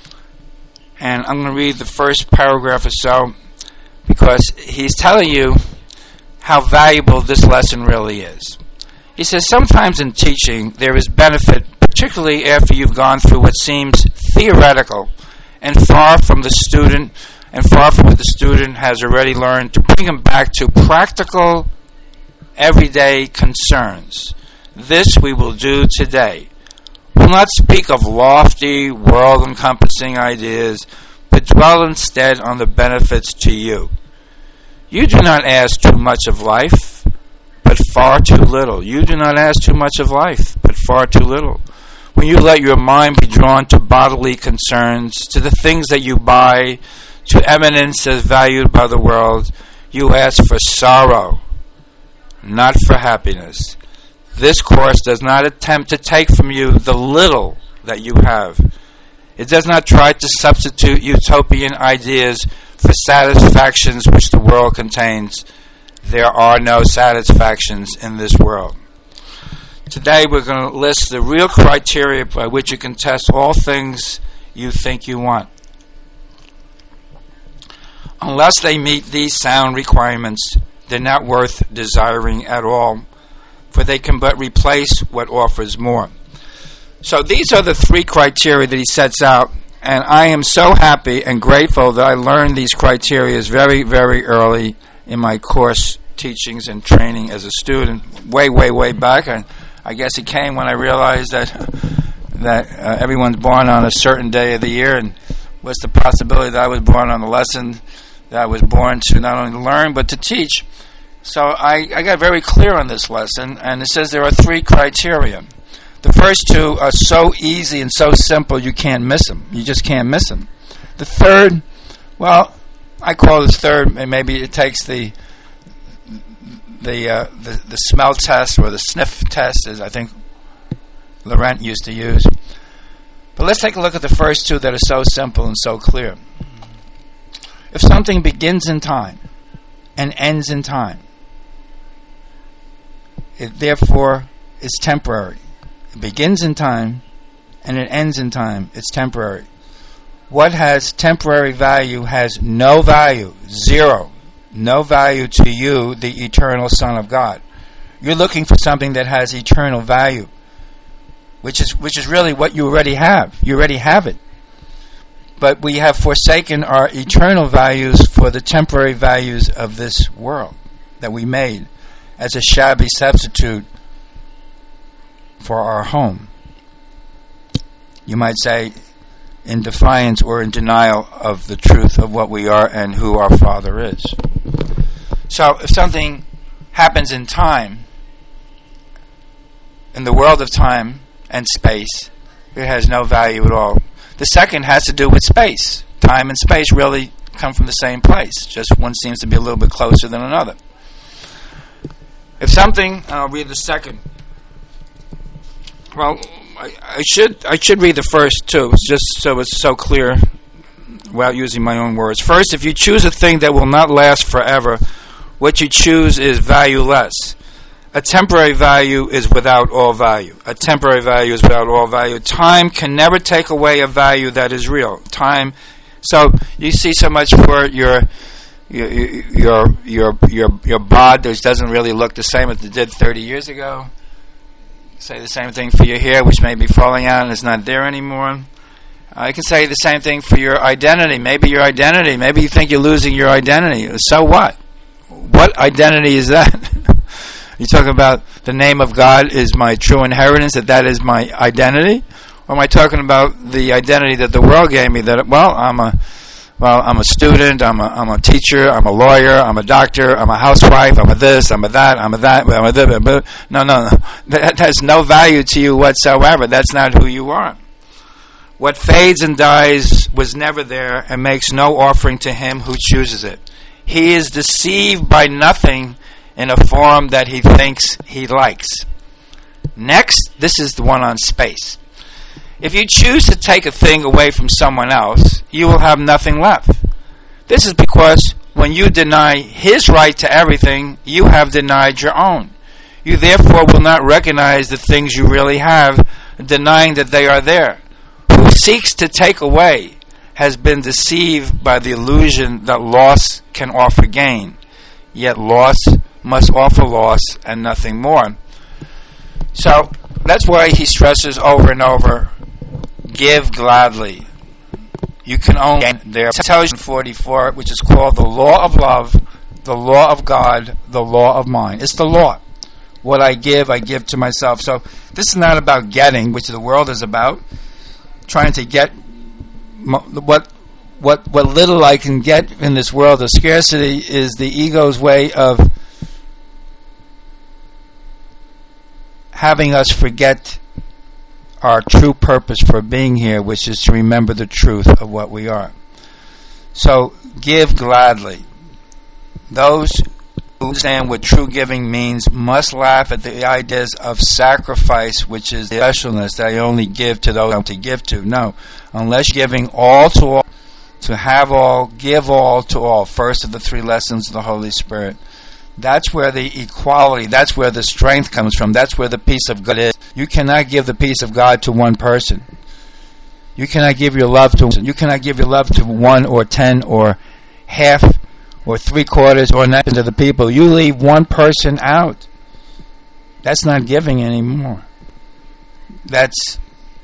B: And I'm going to read the first paragraph or so because he's telling you how valuable this lesson really is. He says, sometimes in teaching there is benefit, particularly after you've gone through what seems theoretical and far from the student and far from what the student has already learned, to bring him back to practical, everyday concerns. This we will do today. We will not speak of lofty, world-encompassing ideas, but dwell instead on the benefits to you. You do not ask too much of life, but far too little. You do not ask too much of life, but far too little. When you let your mind be drawn to bodily concerns, to the things that you buy, to eminence as valued by the world, you ask for sorrow, not for happiness. This course does not attempt to take from you the little that you have. It does not try to substitute utopian ideas for satisfactions which the world contains. There are no satisfactions in this world. Today we're going to list the real criteria by which you can test all things you think you want. Unless they meet these sound requirements, they're not worth desiring at all, for they can but replace what offers more. So these are the three criteria that he sets out, and I am so happy and grateful that I learned these criteria very, very early in my course teachings and training as a student, way, way, way back. And I guess it came when I realized that that uh, everyone's born on a certain day of the year, and what's the possibility that I was born on a lesson that I was born to not only learn but to teach. So I, I got very clear on this lesson, and it says there are three criteria. The first two are so easy and so simple you can't miss them. You just can't miss them. The third, well, I call this third, and maybe it takes the the, uh, the the smell test or the sniff test, as I think Laurent used to use. But let's take a look at the first two that are so simple and so clear. If something begins in time and ends in time, it therefore is temporary. It begins in time and it ends in time. It's temporary. What has temporary value has no value, zero, no value to you, the eternal Son of God. You're looking for something that has eternal value, which is which is really what you already have. You already have it. But we have forsaken our eternal values for the temporary values of this world that we made as a shabby substitute for our home. You might say in defiance or in denial of the truth of what we are and who our Father is. So if something happens in time, in the world of time and space, it has no value at all. The second has to do with space. Time and space really come from the same place. Just one seems to be a little bit closer than another. If something, and I'll read the second. Well, I, I should I should read the first two, just so it's so clear without using my own words. First, if you choose a thing that will not last forever, what you choose is valueless. A temporary value is without all value. A temporary value is without all value. Time can never take away a value that is real. Time, so you see so much for your your your your your, your bod that doesn't really look the same as it did thirty years ago. Say the same thing for your hair, which may be falling out and is not there anymore. I can say the same thing for your identity. Maybe your identity, maybe you think you're losing your identity. So what? What identity is that? You talk about the name of God is my true inheritance, that that is my identity? Or am I talking about the identity that the world gave me, that, well, I'm a well, I'm a student, I'm a I'm a teacher, I'm a lawyer, I'm a doctor, I'm a housewife, I'm a this, I'm a that, I'm a that, I'm a that. No, no, no. That has no value to you whatsoever. That's not who you are. What fades and dies was never there and makes no offering to him who chooses it. He is deceived by nothing in a form that he thinks he likes. Next, this is the one on space. If you choose to take a thing away from someone else, you will have nothing left. This is because when you deny his right to everything, you have denied your own. You therefore will not recognize the things you really have, denying that they are there. Who seeks to take away has been deceived by the illusion that loss can offer gain, yet loss must offer loss and nothing more. So that's why he stresses over and over, give gladly. you can only gain there. It tells you in forty-four, which is called the law of love, the law of God, the law of mind. It's the law. What I give, I give to myself. So this is not about getting, which the world is about, trying to get what what what little I can get in this world of scarcity is the ego's way of having us forget our true purpose for being here, which is to remember the truth of what we are. So give gladly. Those who understand what true giving means must laugh at the ideas of sacrifice, which is the specialness that I only give to those I want to give to. No, unless giving all to all, to have all, give all to all. First of the three lessons of the Holy Spirit. That's where the equality, that's where the strength comes from. That's where the peace of God is. You cannot give the peace of God to one person. You cannot give your love to you cannot give your love to one or ten or half or three quarters or nothing to the people. You leave one person out. That's not giving anymore. That's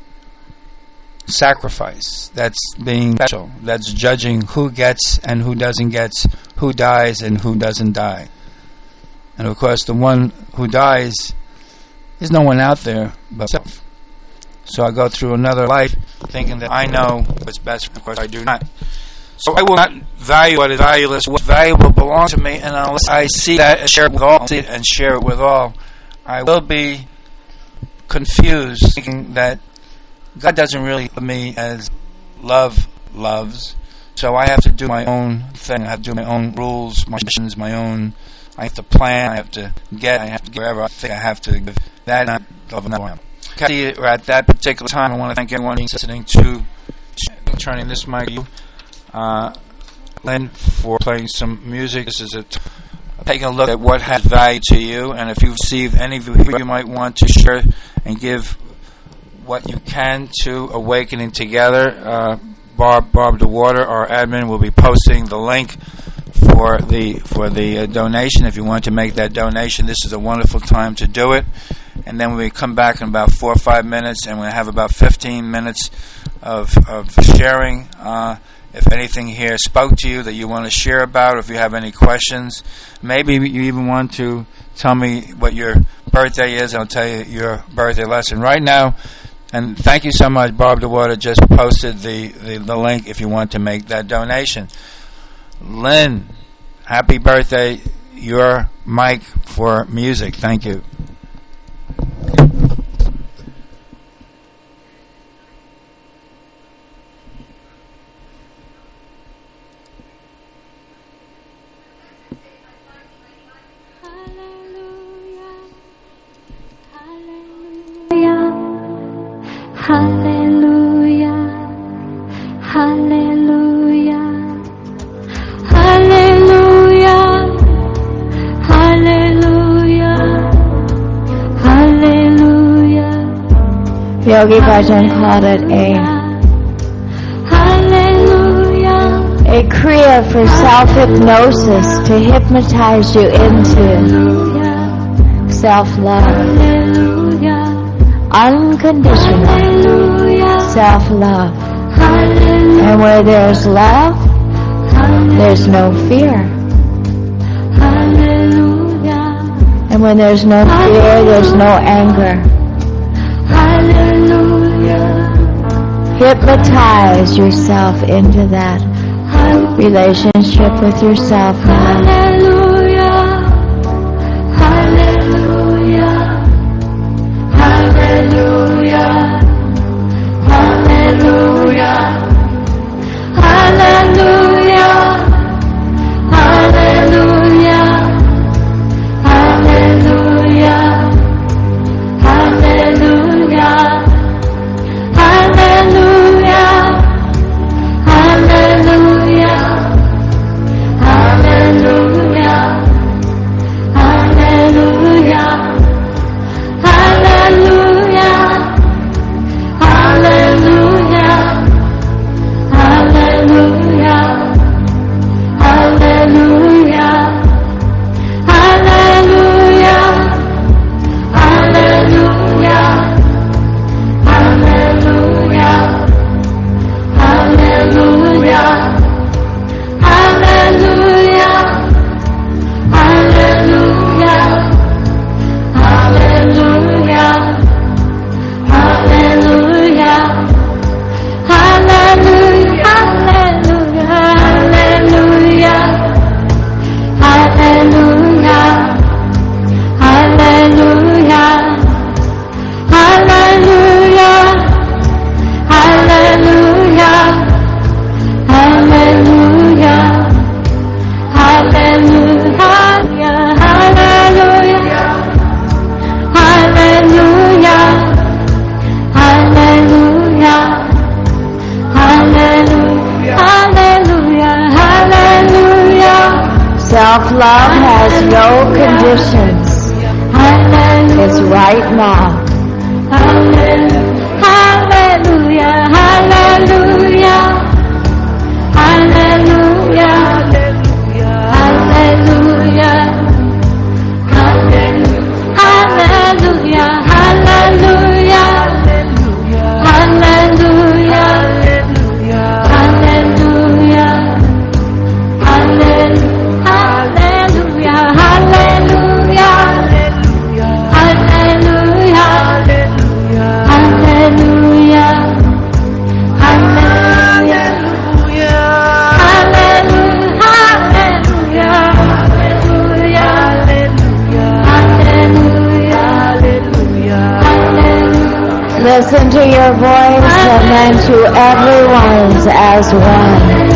B: sacrifice. That's being special. That's judging who gets and who doesn't get, who dies and who doesn't die. And of course, the one who dies, there's no one out there but myself. So I go through another life thinking that I know what's best. Of course, I do not. So I will not value what is valueless. What's valuable belongs to me, and unless I see that and share it with all, see it and share it with all, I will be confused, thinking that God doesn't really love me as love loves. So I have to do my own thing. I have to do my own rules, my missions, my own. I have to plan. I have to get. I have to give wherever I think I have to give. That not love and I okay, at that particular time, I want to thank everyone listening to turning this mic. Uh, Lynn, for playing some music. This is a t- taking a look at what has value to you, and if you've received any of you, you might want to share and give what you can to Awakening Together. Uh, Barb, Barb DeWater, our admin, will be posting the link for the for the uh, donation. If you want to make that donation, this is a wonderful time to do it. And then we come back in about four or five minutes, and we have about fifteen minutes of of sharing. Uh, If anything here spoke to you that you want to share about, or if you have any questions, maybe you even want to tell me what your birthday is, and I'll tell you your birthday lesson. Right now, and thank you so much, Barb DeWater just posted the, the, the link if you want to make that donation. Lynn, happy birthday. Your mic for music. Thank you.
D: Hallelujah, hallelujah, hallelujah, hallelujah, hallelujah. Yogi Bhajan called it a hallelujah, a kriya for self-hypnosis to hypnotize you into self-love. Unconditional Hallelujah. Self-love. Hallelujah. And where there's love, Hallelujah. There's no fear. Hallelujah. And when there's no Hallelujah. Fear, there's no anger. Hallelujah. Hypnotize yourself into that Hallelujah. Relationship with yourself now. Hallelujah. Hallelujah. Hallelujah, hallelujah, hallelujah, hallelujah, hallelujah, hallelujah, hallelujah, hallelujah, hallelujah. Self-love has no conditions. It's right now. Hallelujah, hallelujah, hallelujah, hallelujah, hallelujah, hallelujah, hallelujah, hallelujah, hallelujah, hallelujah, hallelujah, hallelujah, hallelujah, hallelujah, listen to your voice and then to everyone's as one.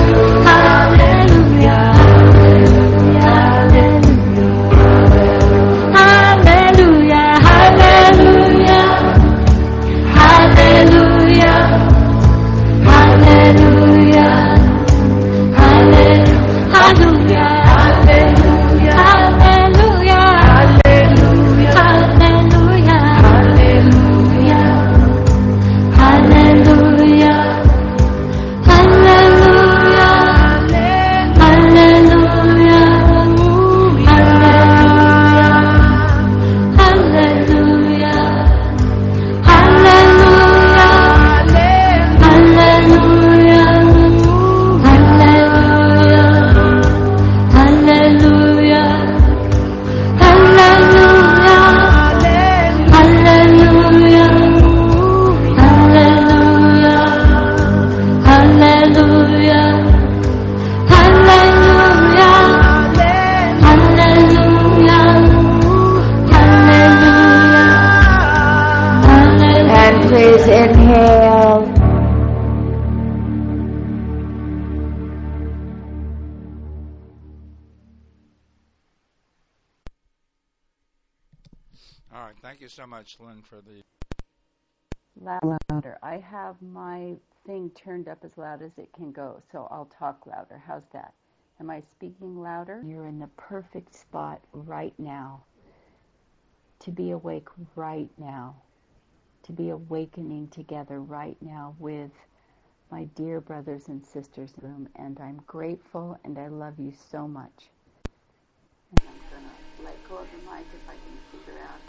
B: All right, thank you so much, Lynn, for the...
E: Louder. I have my thing turned up as loud as it can go, so I'll talk louder. How's that? Am I speaking louder? You're in the perfect spot right now to be awake right now, to be awakening together right now with my dear brothers and sisters in the room, and I'm grateful and I love you so much. And I'm going to let go of the mic if I can figure out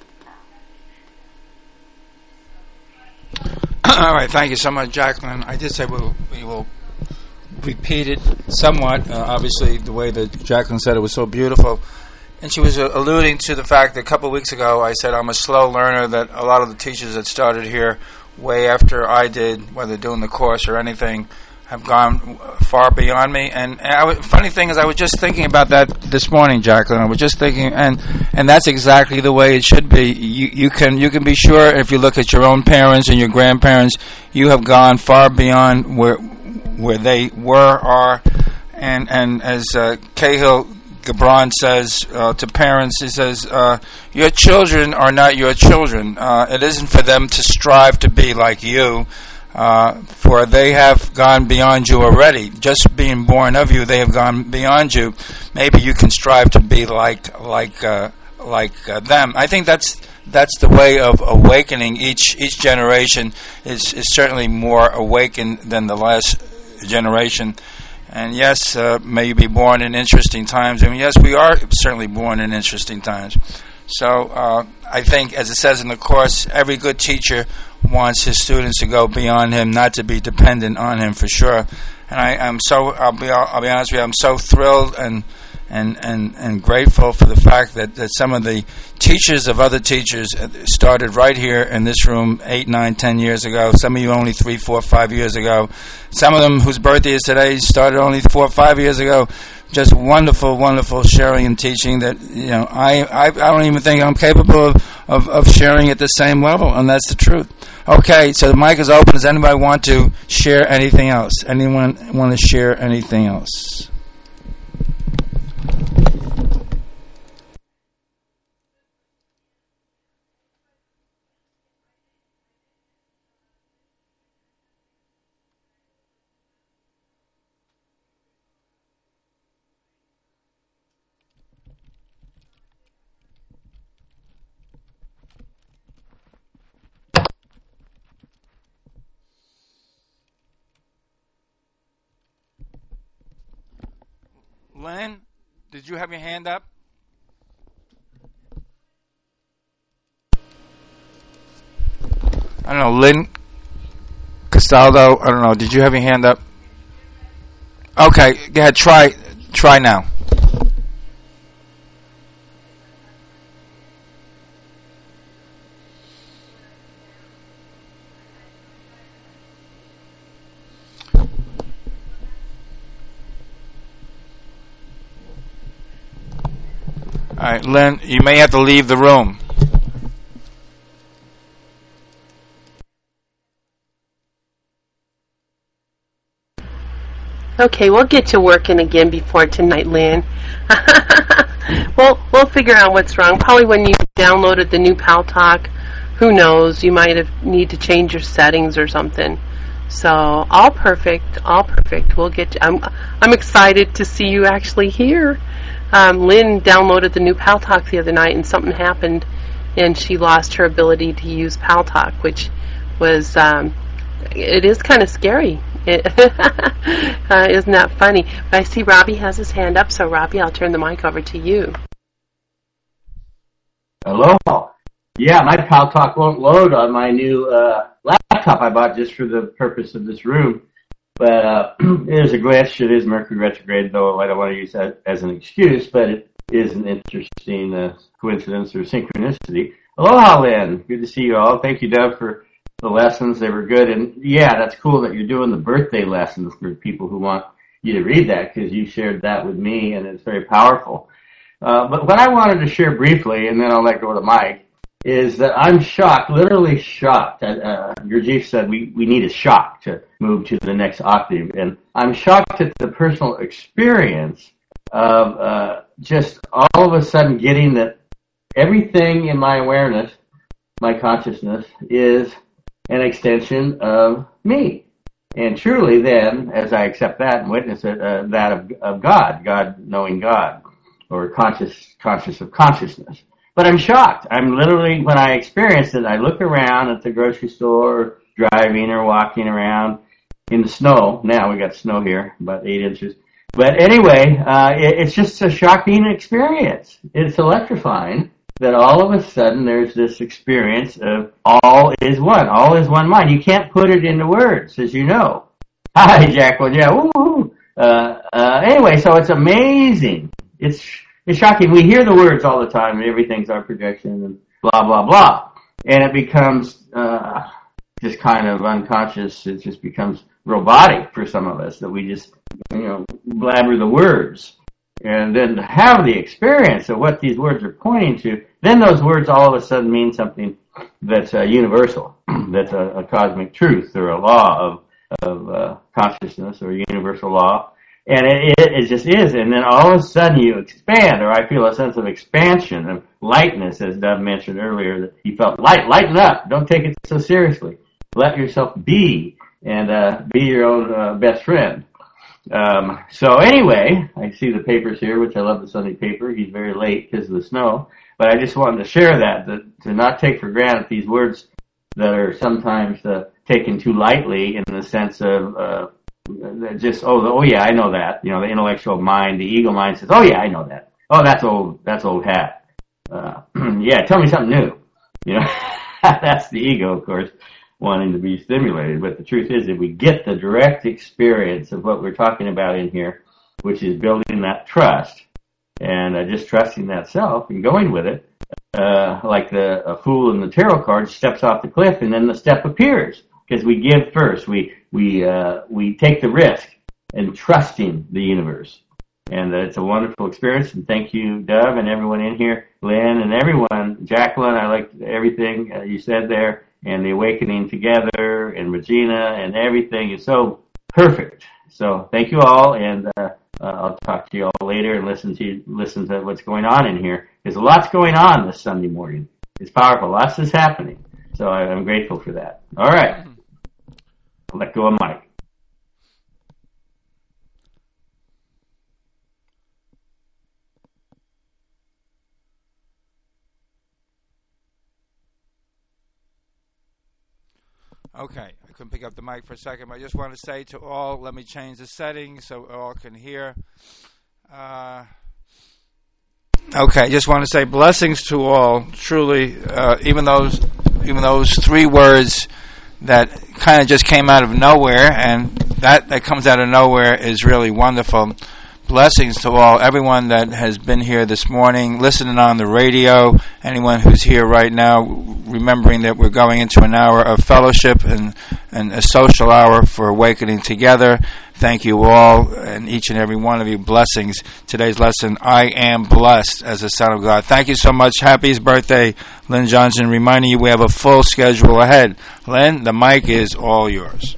B: how. All right, thank you so much, Jacqueline. I did say we'll, we will repeat it somewhat. Uh, obviously, the way that Jacqueline said it was so beautiful. And she was uh, alluding to the fact that a couple of weeks ago I said I'm a slow learner, that a lot of the teachers that started here way after I did, whether doing the course or anything, have gone far beyond me. And, and I w- funny thing is, I was just thinking about that this morning, Jacqueline. I was just thinking, and and that's exactly the way it should be. You you can you can be sure if you look at your own parents and your grandparents, you have gone far beyond where where they were, are, and and as uh, Cahill Gibran says uh, to parents, he says, uh, your children are not your children. Uh, it isn't for them to strive to be like you, uh, for they have gone beyond you already. Just being born of you, they have gone beyond you. Maybe you can strive to be like like uh, like uh, them. I think that's that's the way of awakening. Each each generation is, is certainly more awakened than the last generation. And yes, uh, may you be born in interesting times. I mean, yes, we are certainly born in interesting times. So uh, I think, as it says in the Course, every good teacher wants his students to go beyond him, not to be dependent on him, for sure. And I, I'm so, I'll be, I'll be honest with you, I'm so thrilled and and, and, and grateful for the fact that, that some of the teachers of other teachers started right here in this room eight, nine, ten years ago. Some of you only three, four, five years ago. Some of them whose birthday is today started only four or five years ago. Just wonderful, wonderful sharing and teaching that, you know, I, I, I don't even think I'm capable of, of, of sharing at the same level, and that's the truth. Okay, so the mic is open. Does anybody want to share anything else? Anyone want to share anything else? Lynn, did you have your hand up? I don't know, Lynn Castaldo, I don't know, did you have your hand up? Okay, go ahead, try, try now. All right, Lynn, you may have to leave the room.
A: Okay, we'll get you working again before tonight, Lynn. We'll we'll figure out what's wrong. Probably when you downloaded the new Pal Talk, who knows? You might have need to change your settings or something. So all perfect, all perfect. We'll get you. I'm I'm excited to see you actually here. Um, Lynn downloaded the new Pal Talk the other night, and something happened, and she lost her ability to use Pal Talk, which was um, it is kind of scary. It uh, isn't that funny? But I see Robbie has his hand up, so Robbie, I'll turn the mic over to you.
F: Hello. Yeah, my Pal Talk won't load on my new uh, laptop I bought just for the purpose of this room. But uh, there's a glitch. It is Mercury retrograde, though I don't want to use that as an excuse, but it is an interesting uh, coincidence or synchronicity. Aloha, Lynn. Good to see you all. Thank you, Deb, for the lessons. They were good. And, yeah, that's cool that you're doing the birthday lessons for people who want you to read that, because you shared that with me, and it's very powerful. Uh, but what I wanted to share briefly, and then I'll let go of the mic, is that I'm shocked, literally shocked. Uh, Gurdjieff said we, we need a shock to move to the next octave. And I'm shocked at the personal experience of uh, just all of a sudden getting that everything in my awareness, my consciousness, is an extension of me. And truly then, as I accept that and witness it, uh, that of, of God, God knowing God, or conscious, conscious of consciousness. But I'm shocked. I'm literally, when I experienced it, I look around at the grocery store, driving or walking around in the snow. Now we got snow here, about eight inches. But anyway, uh, it, it's just a shocking experience. It's electrifying that all of a sudden there's this experience of all is one. All is one mind. You can't put it into words, as you know. Hi, Jacqueline. Yeah, woo-hoo. Uh, uh, anyway, so it's amazing. It's It's shocking. We hear the words all the time, and everything's our projection, and blah, blah, blah. And it becomes uh, just kind of unconscious. It just becomes robotic for some of us, that we just, you know, blabber the words. And then to have the experience of what these words are pointing to, then those words all of a sudden mean something that's uh, universal, that's a, a cosmic truth, or a law of, of uh, consciousness, or a universal law. And it, it, it just is. And then all of a sudden you expand, or I feel a sense of expansion, of lightness, as Dove mentioned earlier, that he felt light. Lighten up. Don't take it so seriously. Let yourself be, and uh, be your own uh, best friend. Um, so anyway, I see the papers here, which I love the Sunday paper. He's very late because of the snow. But I just wanted to share that, that to not take for granted these words that are sometimes uh, taken too lightly, in the sense of uh, just, oh, oh yeah, I know that. You know, the intellectual mind, the ego mind says, oh yeah, I know that. Oh, that's old, that's old hat. Uh, yeah, tell me something new. You know, that's the ego, of course, wanting to be stimulated. But the truth is, if we get the direct experience of what we're talking about in here, which is building that trust, and uh, just trusting that self and going with it, uh, like the a fool in the tarot card steps off the cliff, and then the step appears. Because we give first, we we uh, we take the risk in trusting the universe, and uh, it's a wonderful experience. And thank you, Dove, and everyone in here, Lynn, and everyone, Jacqueline. I liked everything uh, you said there, and the awakening together, and Regina, and everything is so perfect. So thank you all, and uh, uh, I'll talk to you all later and listen to you, listen to what's going on in here. There's a lot's going on this Sunday morning. It's powerful. Lots is happening. So I, I'm grateful for that. All right. I'll let go of Mike.
B: Okay, I couldn't pick up the mic for a second, but I just want to say to all, let me change the settings so all can hear. Uh, okay, just want to say blessings to all. Truly, uh, even those, even those three words that kind of just came out of nowhere, and that that comes out of nowhere is really wonderful. Blessings to all, everyone that has been here this morning, listening on the radio, anyone who's here right now, remembering that we're going into an hour of fellowship and, and a social hour for Awakening Together. Thank you all, and each and every one of you. Blessings. Today's lesson, I am blessed as a son of God. Thank you so much. Happy birthday, Lynn Johnson. Reminding you we have a full schedule ahead. Lynn, the mic is all yours.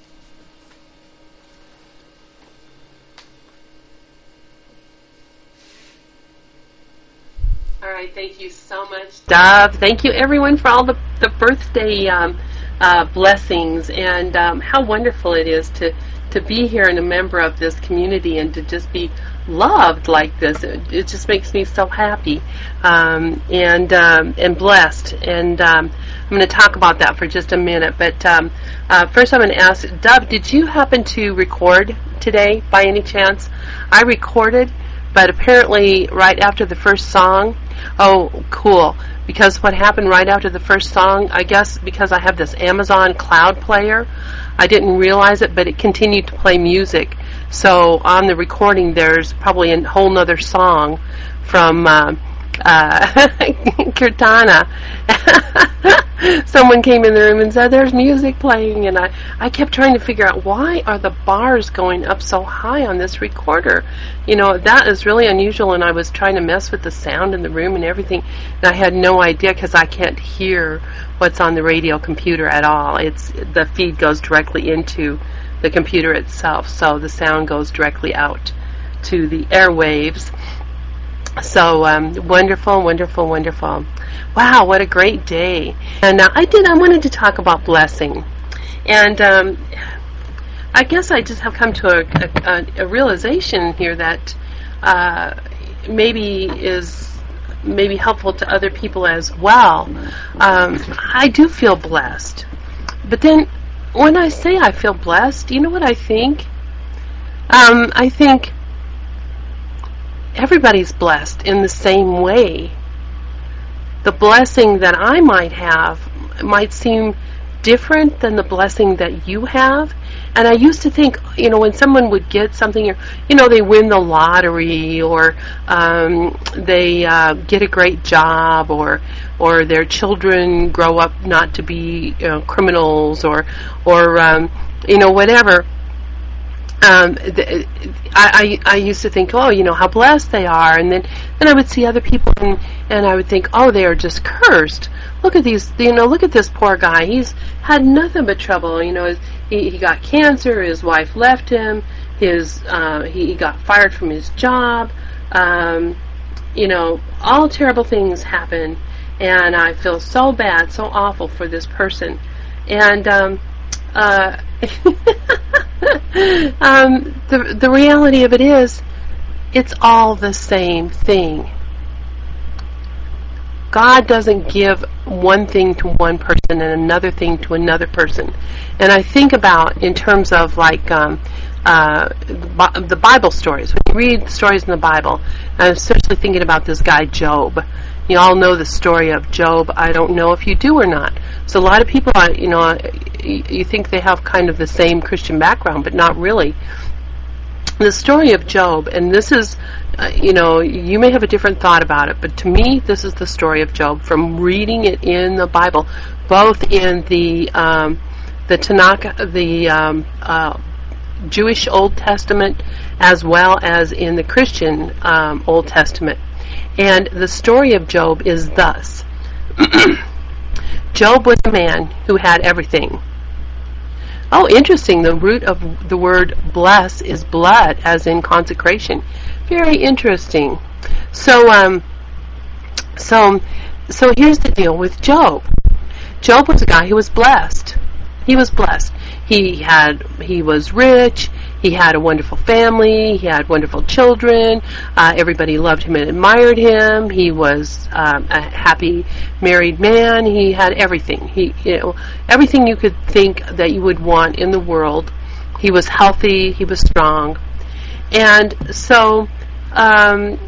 A: All right, thank you so much, Dove. Thank you, everyone, for all the, the birthday um, uh, blessings, and um, how wonderful it is to, to be here and a member of this community and to just be loved like this. It, it just makes me so happy um, and um, and blessed. And um, I'm going to talk about that for just a minute. But um, uh, first I'm going to ask, Dove, did you happen to record today by any chance? I recorded, but apparently right after the first song. Oh, cool. Because what happened right after the first song, I guess because I have this Amazon Cloud player, I didn't realize it, but it continued to play music. So on the recording, there's probably a whole nother song from uh, uh, Kirtana. Someone came in the room and said, there's music playing, and I, I kept trying to figure out why are the bars going up so high on this recorder. You know, that is really unusual, and I was trying to mess with the sound in the room and everything, and I had no idea because I can't hear what's on the radio computer at all. It's the feed goes directly into the computer itself, so the sound goes directly out to the airwaves. So um, wonderful, wonderful, wonderful. Wow, what a great day. And uh, I did, I wanted to talk about blessing. And um, I guess I just have come to a, a, a realization here that uh, maybe is maybe helpful to other people as well. Um, I do feel blessed. But then when I say I feel blessed, you know what I think? Um, I think everybody's blessed in the same way. The blessing that I might have might seem different than the blessing that you have. And I used to think, you know, when someone would get something, or, you know, they win the lottery, or um, they uh, get a great job, or or their children grow up not to be, you know, criminals, or or um, you know, whatever. Um, th- I, I I used to think, oh, you know, how blessed they are, and then, then I would see other people, and, and I would think, oh, they are just cursed. Look at these, you know, look at this poor guy. He's had nothing but trouble. You know, he he got cancer. His wife left him. His uh, he, he got fired from his job. Um, you know, all terrible things happen, and I feel so bad, so awful for this person, and um, uh. um, the the reality of it is, it's all the same thing. God doesn't give one thing to one person and another thing to another person. And I think about in terms of like um, uh, the Bible stories. When you read the stories in the Bible, I'm especially thinking about this guy Job. You all know the story of Job. I don't know if you do or not. So a lot of people, you know, you think they have kind of the same Christian background, but not really. The story of Job, and this is, uh, you know, you may have a different thought about it, but to me, this is the story of Job from reading it in the Bible, both in the um, the Tanakh, the um, uh, Jewish Old Testament, as well as in the Christian um, Old Testament. And the story of Job is thus. Job was a man who had everything. Oh, interesting. The root of the word bless is blood, as in consecration. Very interesting. So, um, so, so here's the deal with Job. Job was a guy who was blessed. He was blessed. He had, he was rich. He had a wonderful family. He had wonderful children. Uh, everybody loved him and admired him. He was um, a happy married man. He had everything. He, you know, everything you could think that you would want in the world. He was healthy. He was strong. And so um,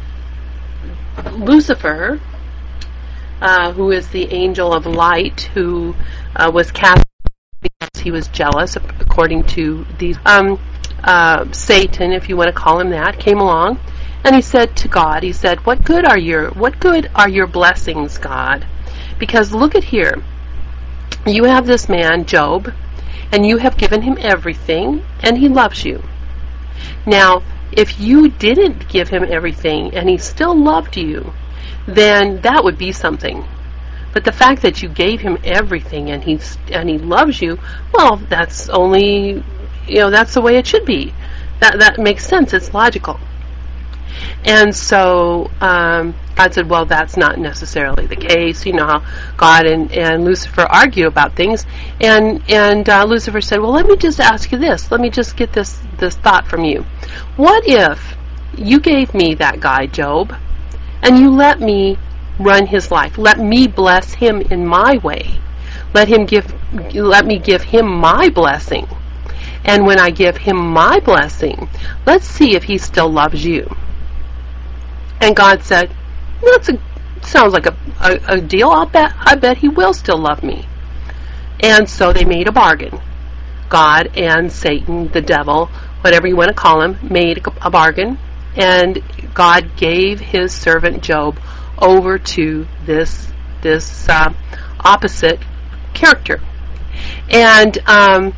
A: Lucifer, uh, who is the angel of light, who uh, was cast because he was jealous, according to these, um, uh, Satan, if you want to call him that, came along, and he said to God, he said, "What good are your what good are your blessings, God? Because look at here, you have this man, Job, and you have given him everything, and he loves you. Now, if you didn't give him everything and he still loved you, then that would be something. But the fact that you gave him everything and he and he loves you, well, that's only, you know, that's the way it should be. That that makes sense. It's logical." And so um, God said, "Well, that's not necessarily the case." You know how God and, and Lucifer argue about things, and and uh, Lucifer said, "Well, let me just ask you this. Let me just get this this thought from you. What if you gave me that guy, Job, and you let me run his life? Let me bless him in my way. Let him give. Let me give him my blessing. And when I give him my blessing, let's see if he still loves you." And God said, "That's a sounds like a, a, a deal. I'll bet I bet he will still love me." And so they made a bargain. God and Satan, the devil, whatever you want to call him, made a, a bargain, and God gave his servant Job over to this this uh, opposite character. And um,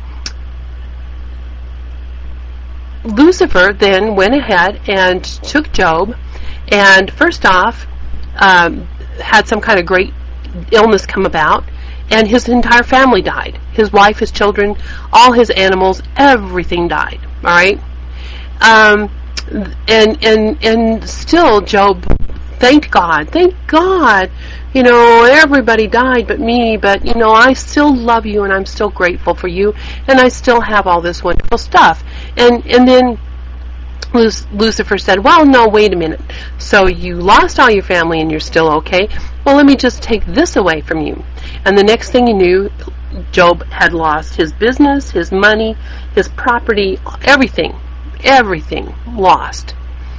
A: Lucifer then went ahead and took Job, and first off, um, had some kind of great illness come about, and his entire family died. His wife, his children, all his animals, everything died. All right, um, and and and still Job thanked God. Thank God, you know, everybody died but me. But you know, I still love you, and I'm still grateful for you, and I still have all this wonderful stuff. And and then Lucifer said, "Well, no, wait a minute. So you lost all your family and you're still okay? Well, let me just take this away from you." And the next thing he knew, Job had lost his business, his money, his property, everything, everything lost.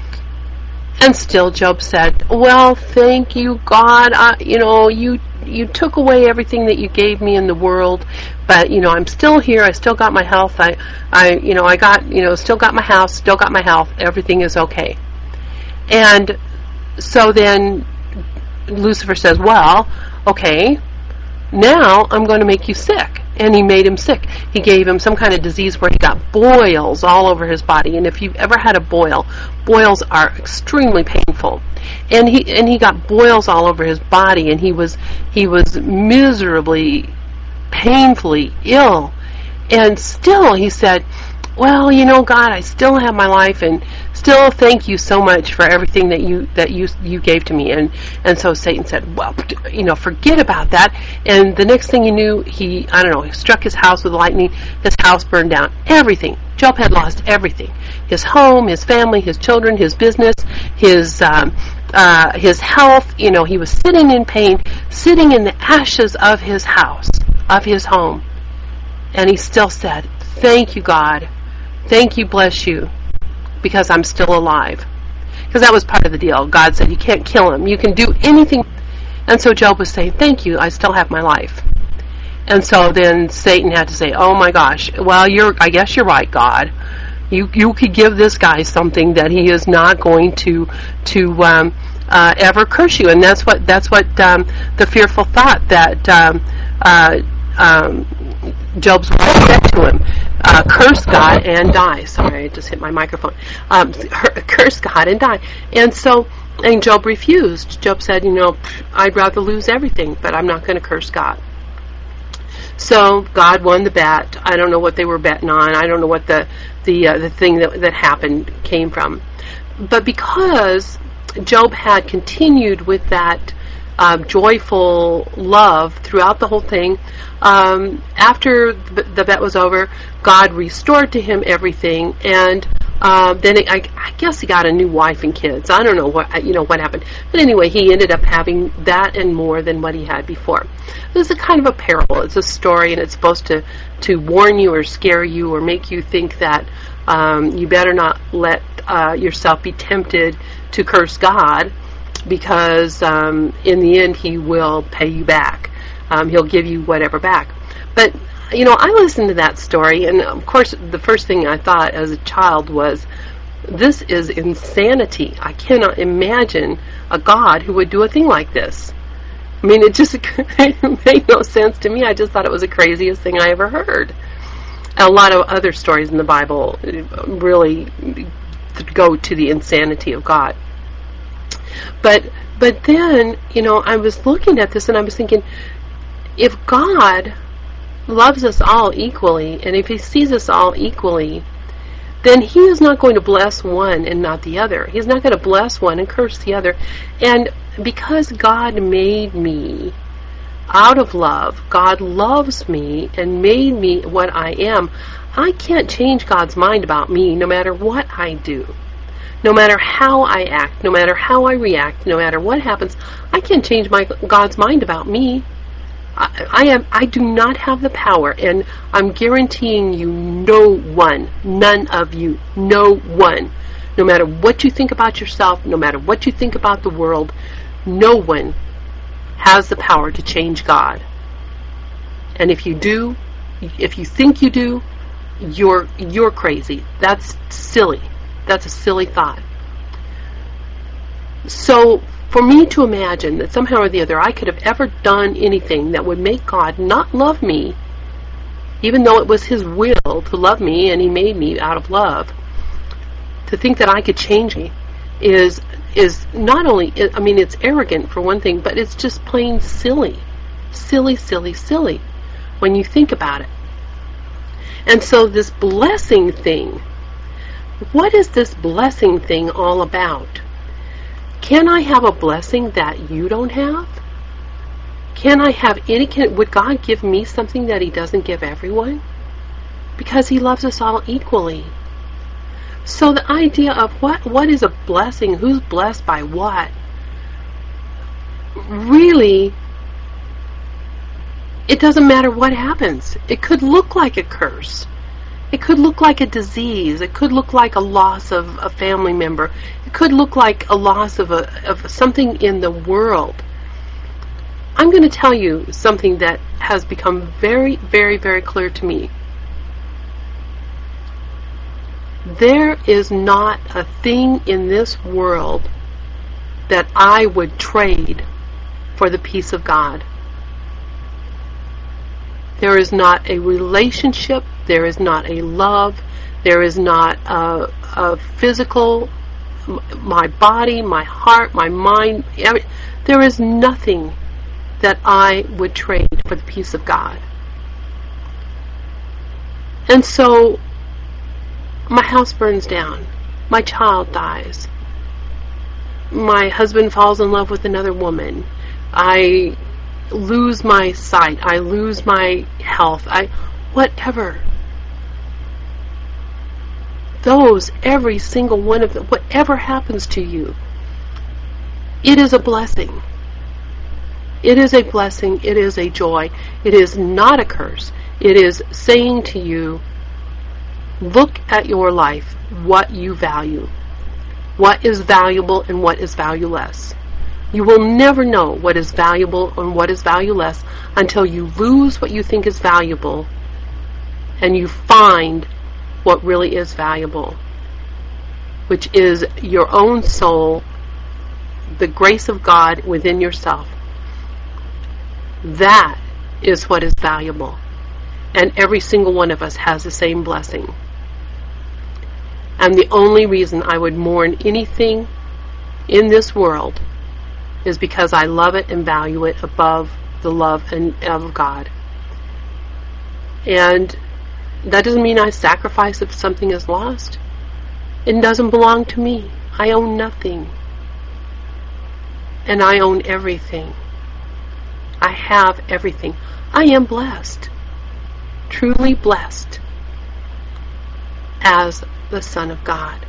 A: And still Job said, "Well, thank you, God. I, you know, you you took away everything that you gave me in the world, but you know, I'm still here. I still got my health. I, I, you know, I got, you know, still got my house, still got my health. Everything is okay." And so then Lucifer says, "Well, okay, now I'm going to make you sick." And he made him sick. He gave him some kind of disease where he got boils all over his body. And if you've ever had a boil, boils are extremely painful. And he and he got boils all over his body, and he was he was miserably, painfully ill. And still he said, "Well, you know, God, I still have my life, and still thank you so much for everything that you that you you gave to me." And and so Satan said, "Well, you know, forget about that." And the next thing he knew, he I don't know, he struck his house with lightning. His house burned down. Everything. Job had lost everything: his home, his family, his children, his business, his um, uh, his health. You know, he was sitting in pain, sitting in the ashes of his house, of his home, and he still said, "Thank you, God. Thank you, bless you, because I'm still alive." Because that was part of the deal. God said, "You can't kill him. You can do anything." And so Job was saying, "Thank you, I still have my life." And so then Satan had to say, "Oh my gosh, well, you're, I guess you're right, God. You you could give this guy something that he is not going to to um, uh, ever curse you." And that's what that's what um, the fearful thought that um, uh, um, Job's wife said to him. Uh, curse God and die. Sorry, I just hit my microphone. Um, curse God and die. And so, and Job refused. Job said, "You know, I'd rather lose everything, but I'm not going to curse God." So God won the bet. I don't know what they were betting on. I don't know what the the uh, the thing that that happened came from. But because Job had continued with that um, joyful love throughout the whole thing, um, after the bet was over, God restored to him everything, and uh, then it, I, I guess he got a new wife and kids. I don't know what you know what happened, but anyway, he ended up having that and more than what he had before. This is a kind of a parable. It's a story, and it's supposed to to warn you or scare you or make you think that um, you better not let uh, yourself be tempted to curse God, because um, in the end He will pay you back. Um, he'll give you whatever back. But, you know, I listened to that story, and of course the first thing I thought as a child was, this is insanity. I cannot imagine a God who would do a thing like this. I mean, it just it made no sense to me. I just thought it was the craziest thing I ever heard. A lot of other stories in the Bible really go to the insanity of God. But but then, you know, I was looking at this and I was thinking, if God loves us all equally, and if He sees us all equally, then He is not going to bless one and not the other. He's not going to bless one and curse the other. And because God made me out of love, God loves me and made me what I am, I can't change God's mind about me no matter what I do. No matter how I act, no matter how I react, no matter what happens, I can't change my God's mind about me. I, I am. I do not have the power, and I'm guaranteeing you, no one, none of you, no one, no matter what you think about yourself, no matter what you think about the world, no one has the power to change God. And if you do, if you think you do, you're you're crazy. That's silly. That's a silly thought. So, for me to imagine that somehow or the other I could have ever done anything that would make God not love me, even though it was His will to love me and He made me out of love, to think that I could change me is is not only, I mean, it's arrogant for one thing, but it's just plain silly. Silly, silly, silly when you think about it. And so this blessing thing, what is this blessing thing all about? Can I have a blessing that you don't have? Can I have any, can, would God give me something that He doesn't give everyone? Because He loves us all equally. So the idea of what what is a blessing, who's blessed by what, really, it doesn't matter what happens. It could look like a curse. It could look like a disease. It could look like a loss of a family member. It could look like a loss of a of something in the world. I'm going to tell you something that has become very, very, very clear to me. There is not a thing in this world that I would trade for the peace of God. There is not a relationship, there is not a love, there is not a, a physical, my body, my heart, my mind, every, there is nothing that I would trade for the peace of God. And so, my house burns down, my child dies, my husband falls in love with another woman, I lose my sight, I lose my health, I whatever. Those, every single one of them, whatever happens to you, it is a blessing. It is a blessing, it is a joy, it is not a curse. It is saying to you, look at your life, what you value, what is valuable and what is valueless. You will never know what is valuable and what is valueless until you lose what you think is valuable and you find what really is valuable, which is your own soul, the grace of God within yourself. That is what is valuable. And every single one of us has the same blessing. And the only reason I would mourn anything in this world is because I love it and value it above the love and of God. And that doesn't mean I sacrifice if something is lost. It doesn't belong to me. I own nothing. And I own everything. I have everything. I am blessed. Truly blessed as the Son of God.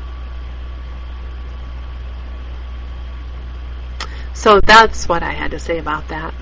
A: So that's what I had to say about that.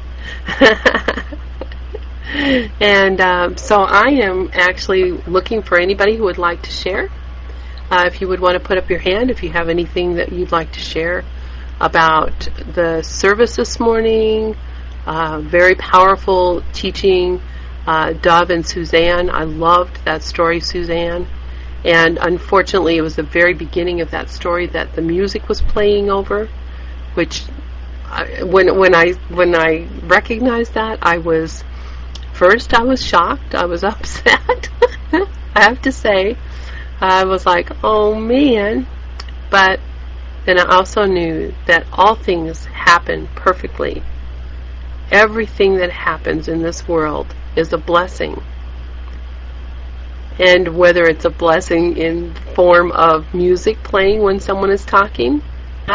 A: And um, so I am actually looking for anybody who would like to share. uh, if you would want to put up your hand, if you have anything that you'd like to share about the service this morning. Uh, very powerful teaching. Uh, Dove and Suzanne. I loved that story, Suzanne. And unfortunately, it was the very beginning of that story that the music was playing over, which I, when when I when I recognized that, I was first I was shocked. I was upset. I have to say, I was like, oh man. But then I also knew that all things happen perfectly. Everything that happens in this world is a blessing. And whether it's a blessing in form of music playing when someone is talking,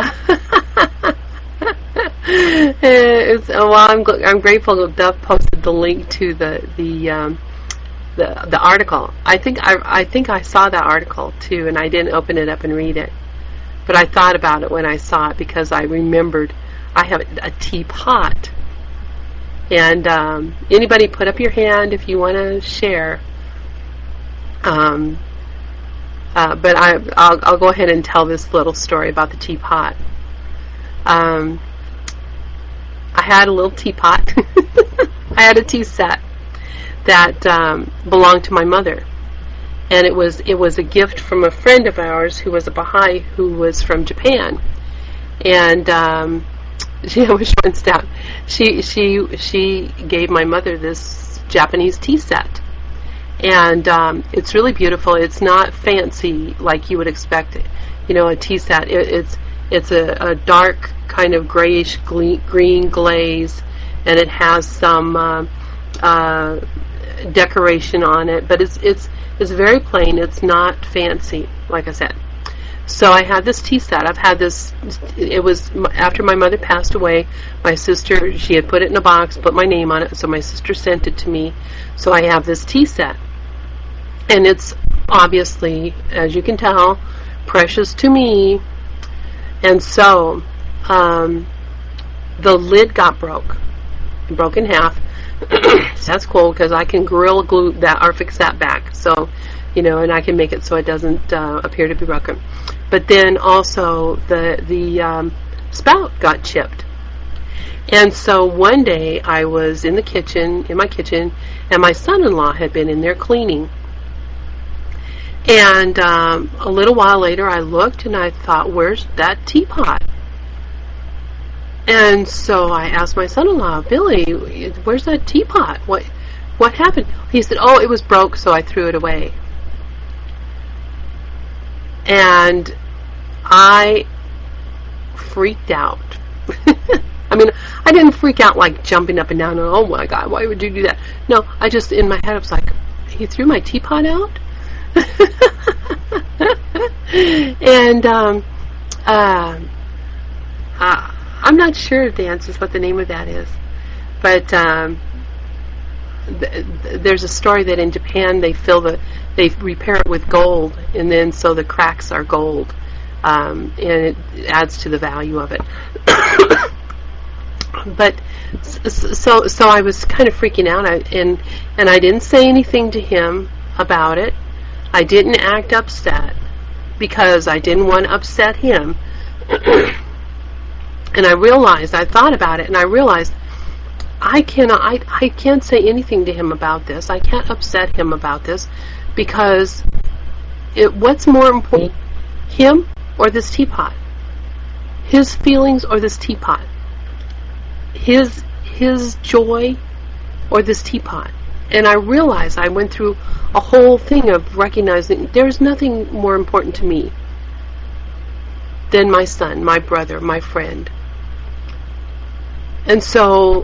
A: it's, well, I'm I'm grateful that Dove posted the link to the the um, the the article. I think I I think I saw that article too, and I didn't open it up and read it, but I thought about it when I saw it because I remembered I have a teapot. And um, anybody, put up your hand if you want to share. Um, uh, but I, I'll, I'll go ahead and tell this little story about the teapot. Um, I had a little teapot. I had a tea set that um, belonged to my mother, and it was it was a gift from a friend of ours who was a Baha'i who was from Japan, and um, she was short and stout. She she she gave my mother this Japanese tea set. And um, it's really beautiful. It's not fancy like you would expect, you know, a tea set. It, it's it's a, a dark kind of grayish gle- green glaze, and it has some uh, uh, decoration on it. But it's it's it's very plain. It's not fancy, like I said. So I had this tea set. I've had this. It was after my mother passed away. My sister, she had put it in a box, put my name on it. So my sister sent it to me. So I have this tea set. And it's obviously, as you can tell, precious to me. And so, um, the lid got broke. It broke in half. So that's cool because I can Gorilla Glue that or fix that back. So, you know, and I can make it so it doesn't uh, appear to be broken. But then also the the um, spout got chipped. And so one day I was in the kitchen, in my kitchen, and my son-in-law had been in there cleaning. And um, a little while later, I looked and I thought, where's that teapot? And so I asked my son-in-law, Billy, where's that teapot? What what happened? He said, oh, it was broke, so I threw it away. And I freaked out. I mean, I didn't freak out like jumping up and down, and, oh my God, why would you do that? No, I just, in my head, I was like, he threw my teapot out? and um, uh, uh, I'm not sure, Dances, what the name of that is, but um, th- th- there's a story that in Japan they fill the they repair it with gold, and then so the cracks are gold, um, and it adds to the value of it. But so so I was kind of freaking out, I, and and I didn't say anything to him about it. I didn't act upset because I didn't want to upset him. And I realized, I thought about it, and I realized I cannot, I, I can't say anything to him about this. I can't upset him about this because it, what's more important, him or this teapot? His feelings or this teapot? His his joy or this teapot? And I realized I went through a whole thing of recognizing there's nothing more important to me than my son, my brother, my friend. And so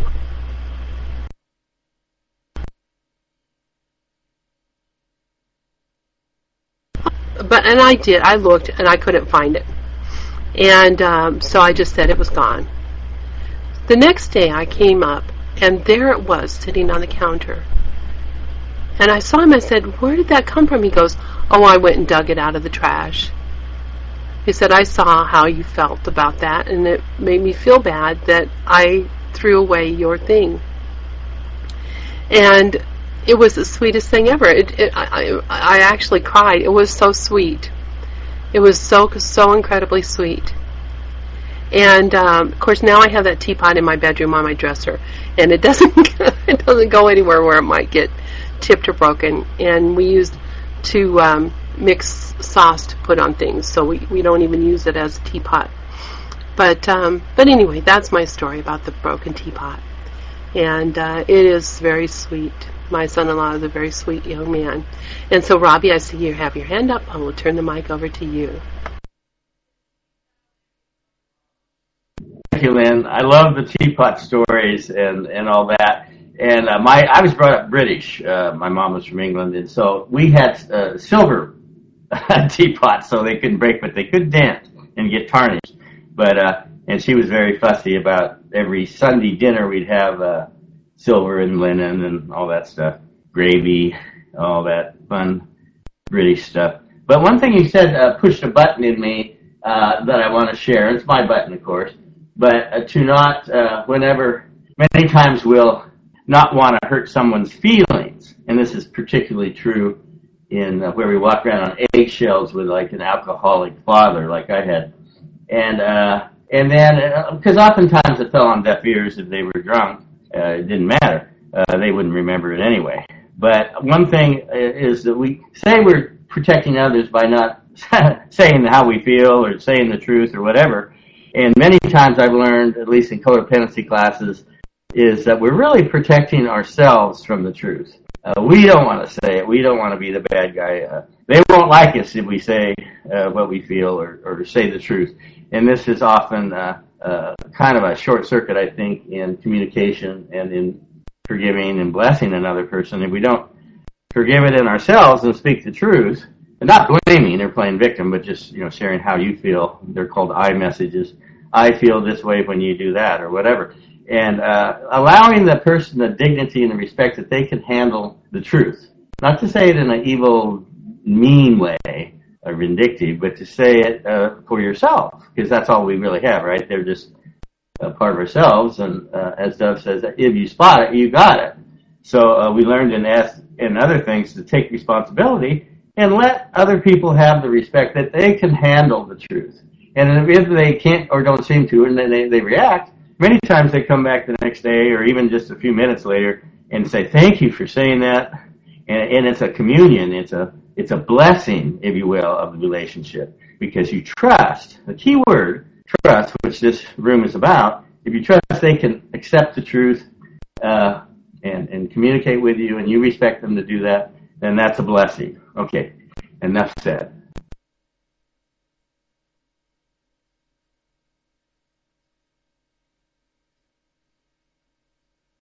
A: but and I did. I looked and I couldn't find it. And um, so I just said it was gone. The next day I came up and there it was sitting on the counter. And I saw him, I said, where did that come from? He goes, oh, I went and dug it out of the trash. He said, I saw how you felt about that, and it made me feel bad that I threw away your thing. And it was the sweetest thing ever. It, it, I, I actually cried. It was so sweet. It was so, so incredibly sweet. And um, of course, now I have that teapot in my bedroom on my dresser, and it doesn't it doesn't go anywhere where it might get tipped or broken. And we used to um, mix sauce to put on things, so we, we don't even use it as a teapot. But um, but anyway, that's my story about the broken teapot, and uh, it is very sweet. My son-in-law is a very sweet young man. And so, Robbie, I see you have your hand up. I will turn the mic over to you.
F: Thank you, Lynn. I love the teapot stories and, and all that. And uh, my I was brought up British. Uh, my mom was from England, and so we had uh, silver teapots, so they couldn't break, but they could dent and get tarnished. But uh, and she was very fussy about every Sunday dinner we'd have uh, silver and linen and all that stuff, gravy, all that fun British stuff. But one thing you said uh, pushed a button in me uh, that I want to share. It's my button, of course. But uh, to not, uh, whenever, many times we'll not want to hurt someone's feelings. And this is particularly true in uh, where we walk around on eggshells with like an alcoholic father like I had. And uh, and then, because uh, oftentimes it fell on deaf ears if they were drunk. Uh, it didn't matter. Uh, they wouldn't remember it anyway. But one thing is that we say we're protecting others by not saying how we feel or saying the truth or whatever. And many times I've learned, at least in codependency classes, is that we're really protecting ourselves from the truth. Uh, we don't want to say it. We don't want to be the bad guy. Uh, they won't like us if we say uh, what we feel or, or say the truth. And this is often uh, uh, kind of a short circuit, I think, in communication and in forgiving and blessing another person. If we don't forgive it in ourselves and speak the truth, and not blaming or playing victim, but just, you know, sharing how you feel. They're called I messages. I feel this way when you do that or whatever. And uh, allowing the person the dignity and the respect that they can handle the truth. Not to say it in an evil, mean way or vindictive, but to say it uh, for yourself, because that's all we really have, right? They're just a part of ourselves. And uh, as Dove says, if you spot it, you got it. So uh, we learned in, S- in other things to take responsibility and let other people have the respect that they can handle the truth. And if they can't or don't seem to, and then they, they react, many times they come back the next day or even just a few minutes later and say, thank you for saying that. And, and it's a communion. It's a, it's a blessing, if you will, of the relationship because you trust. The key word, trust, which this room is about, if you trust they can accept the truth uh, and, and communicate with you and you respect them to do that, then that's a blessing. Okay, enough said.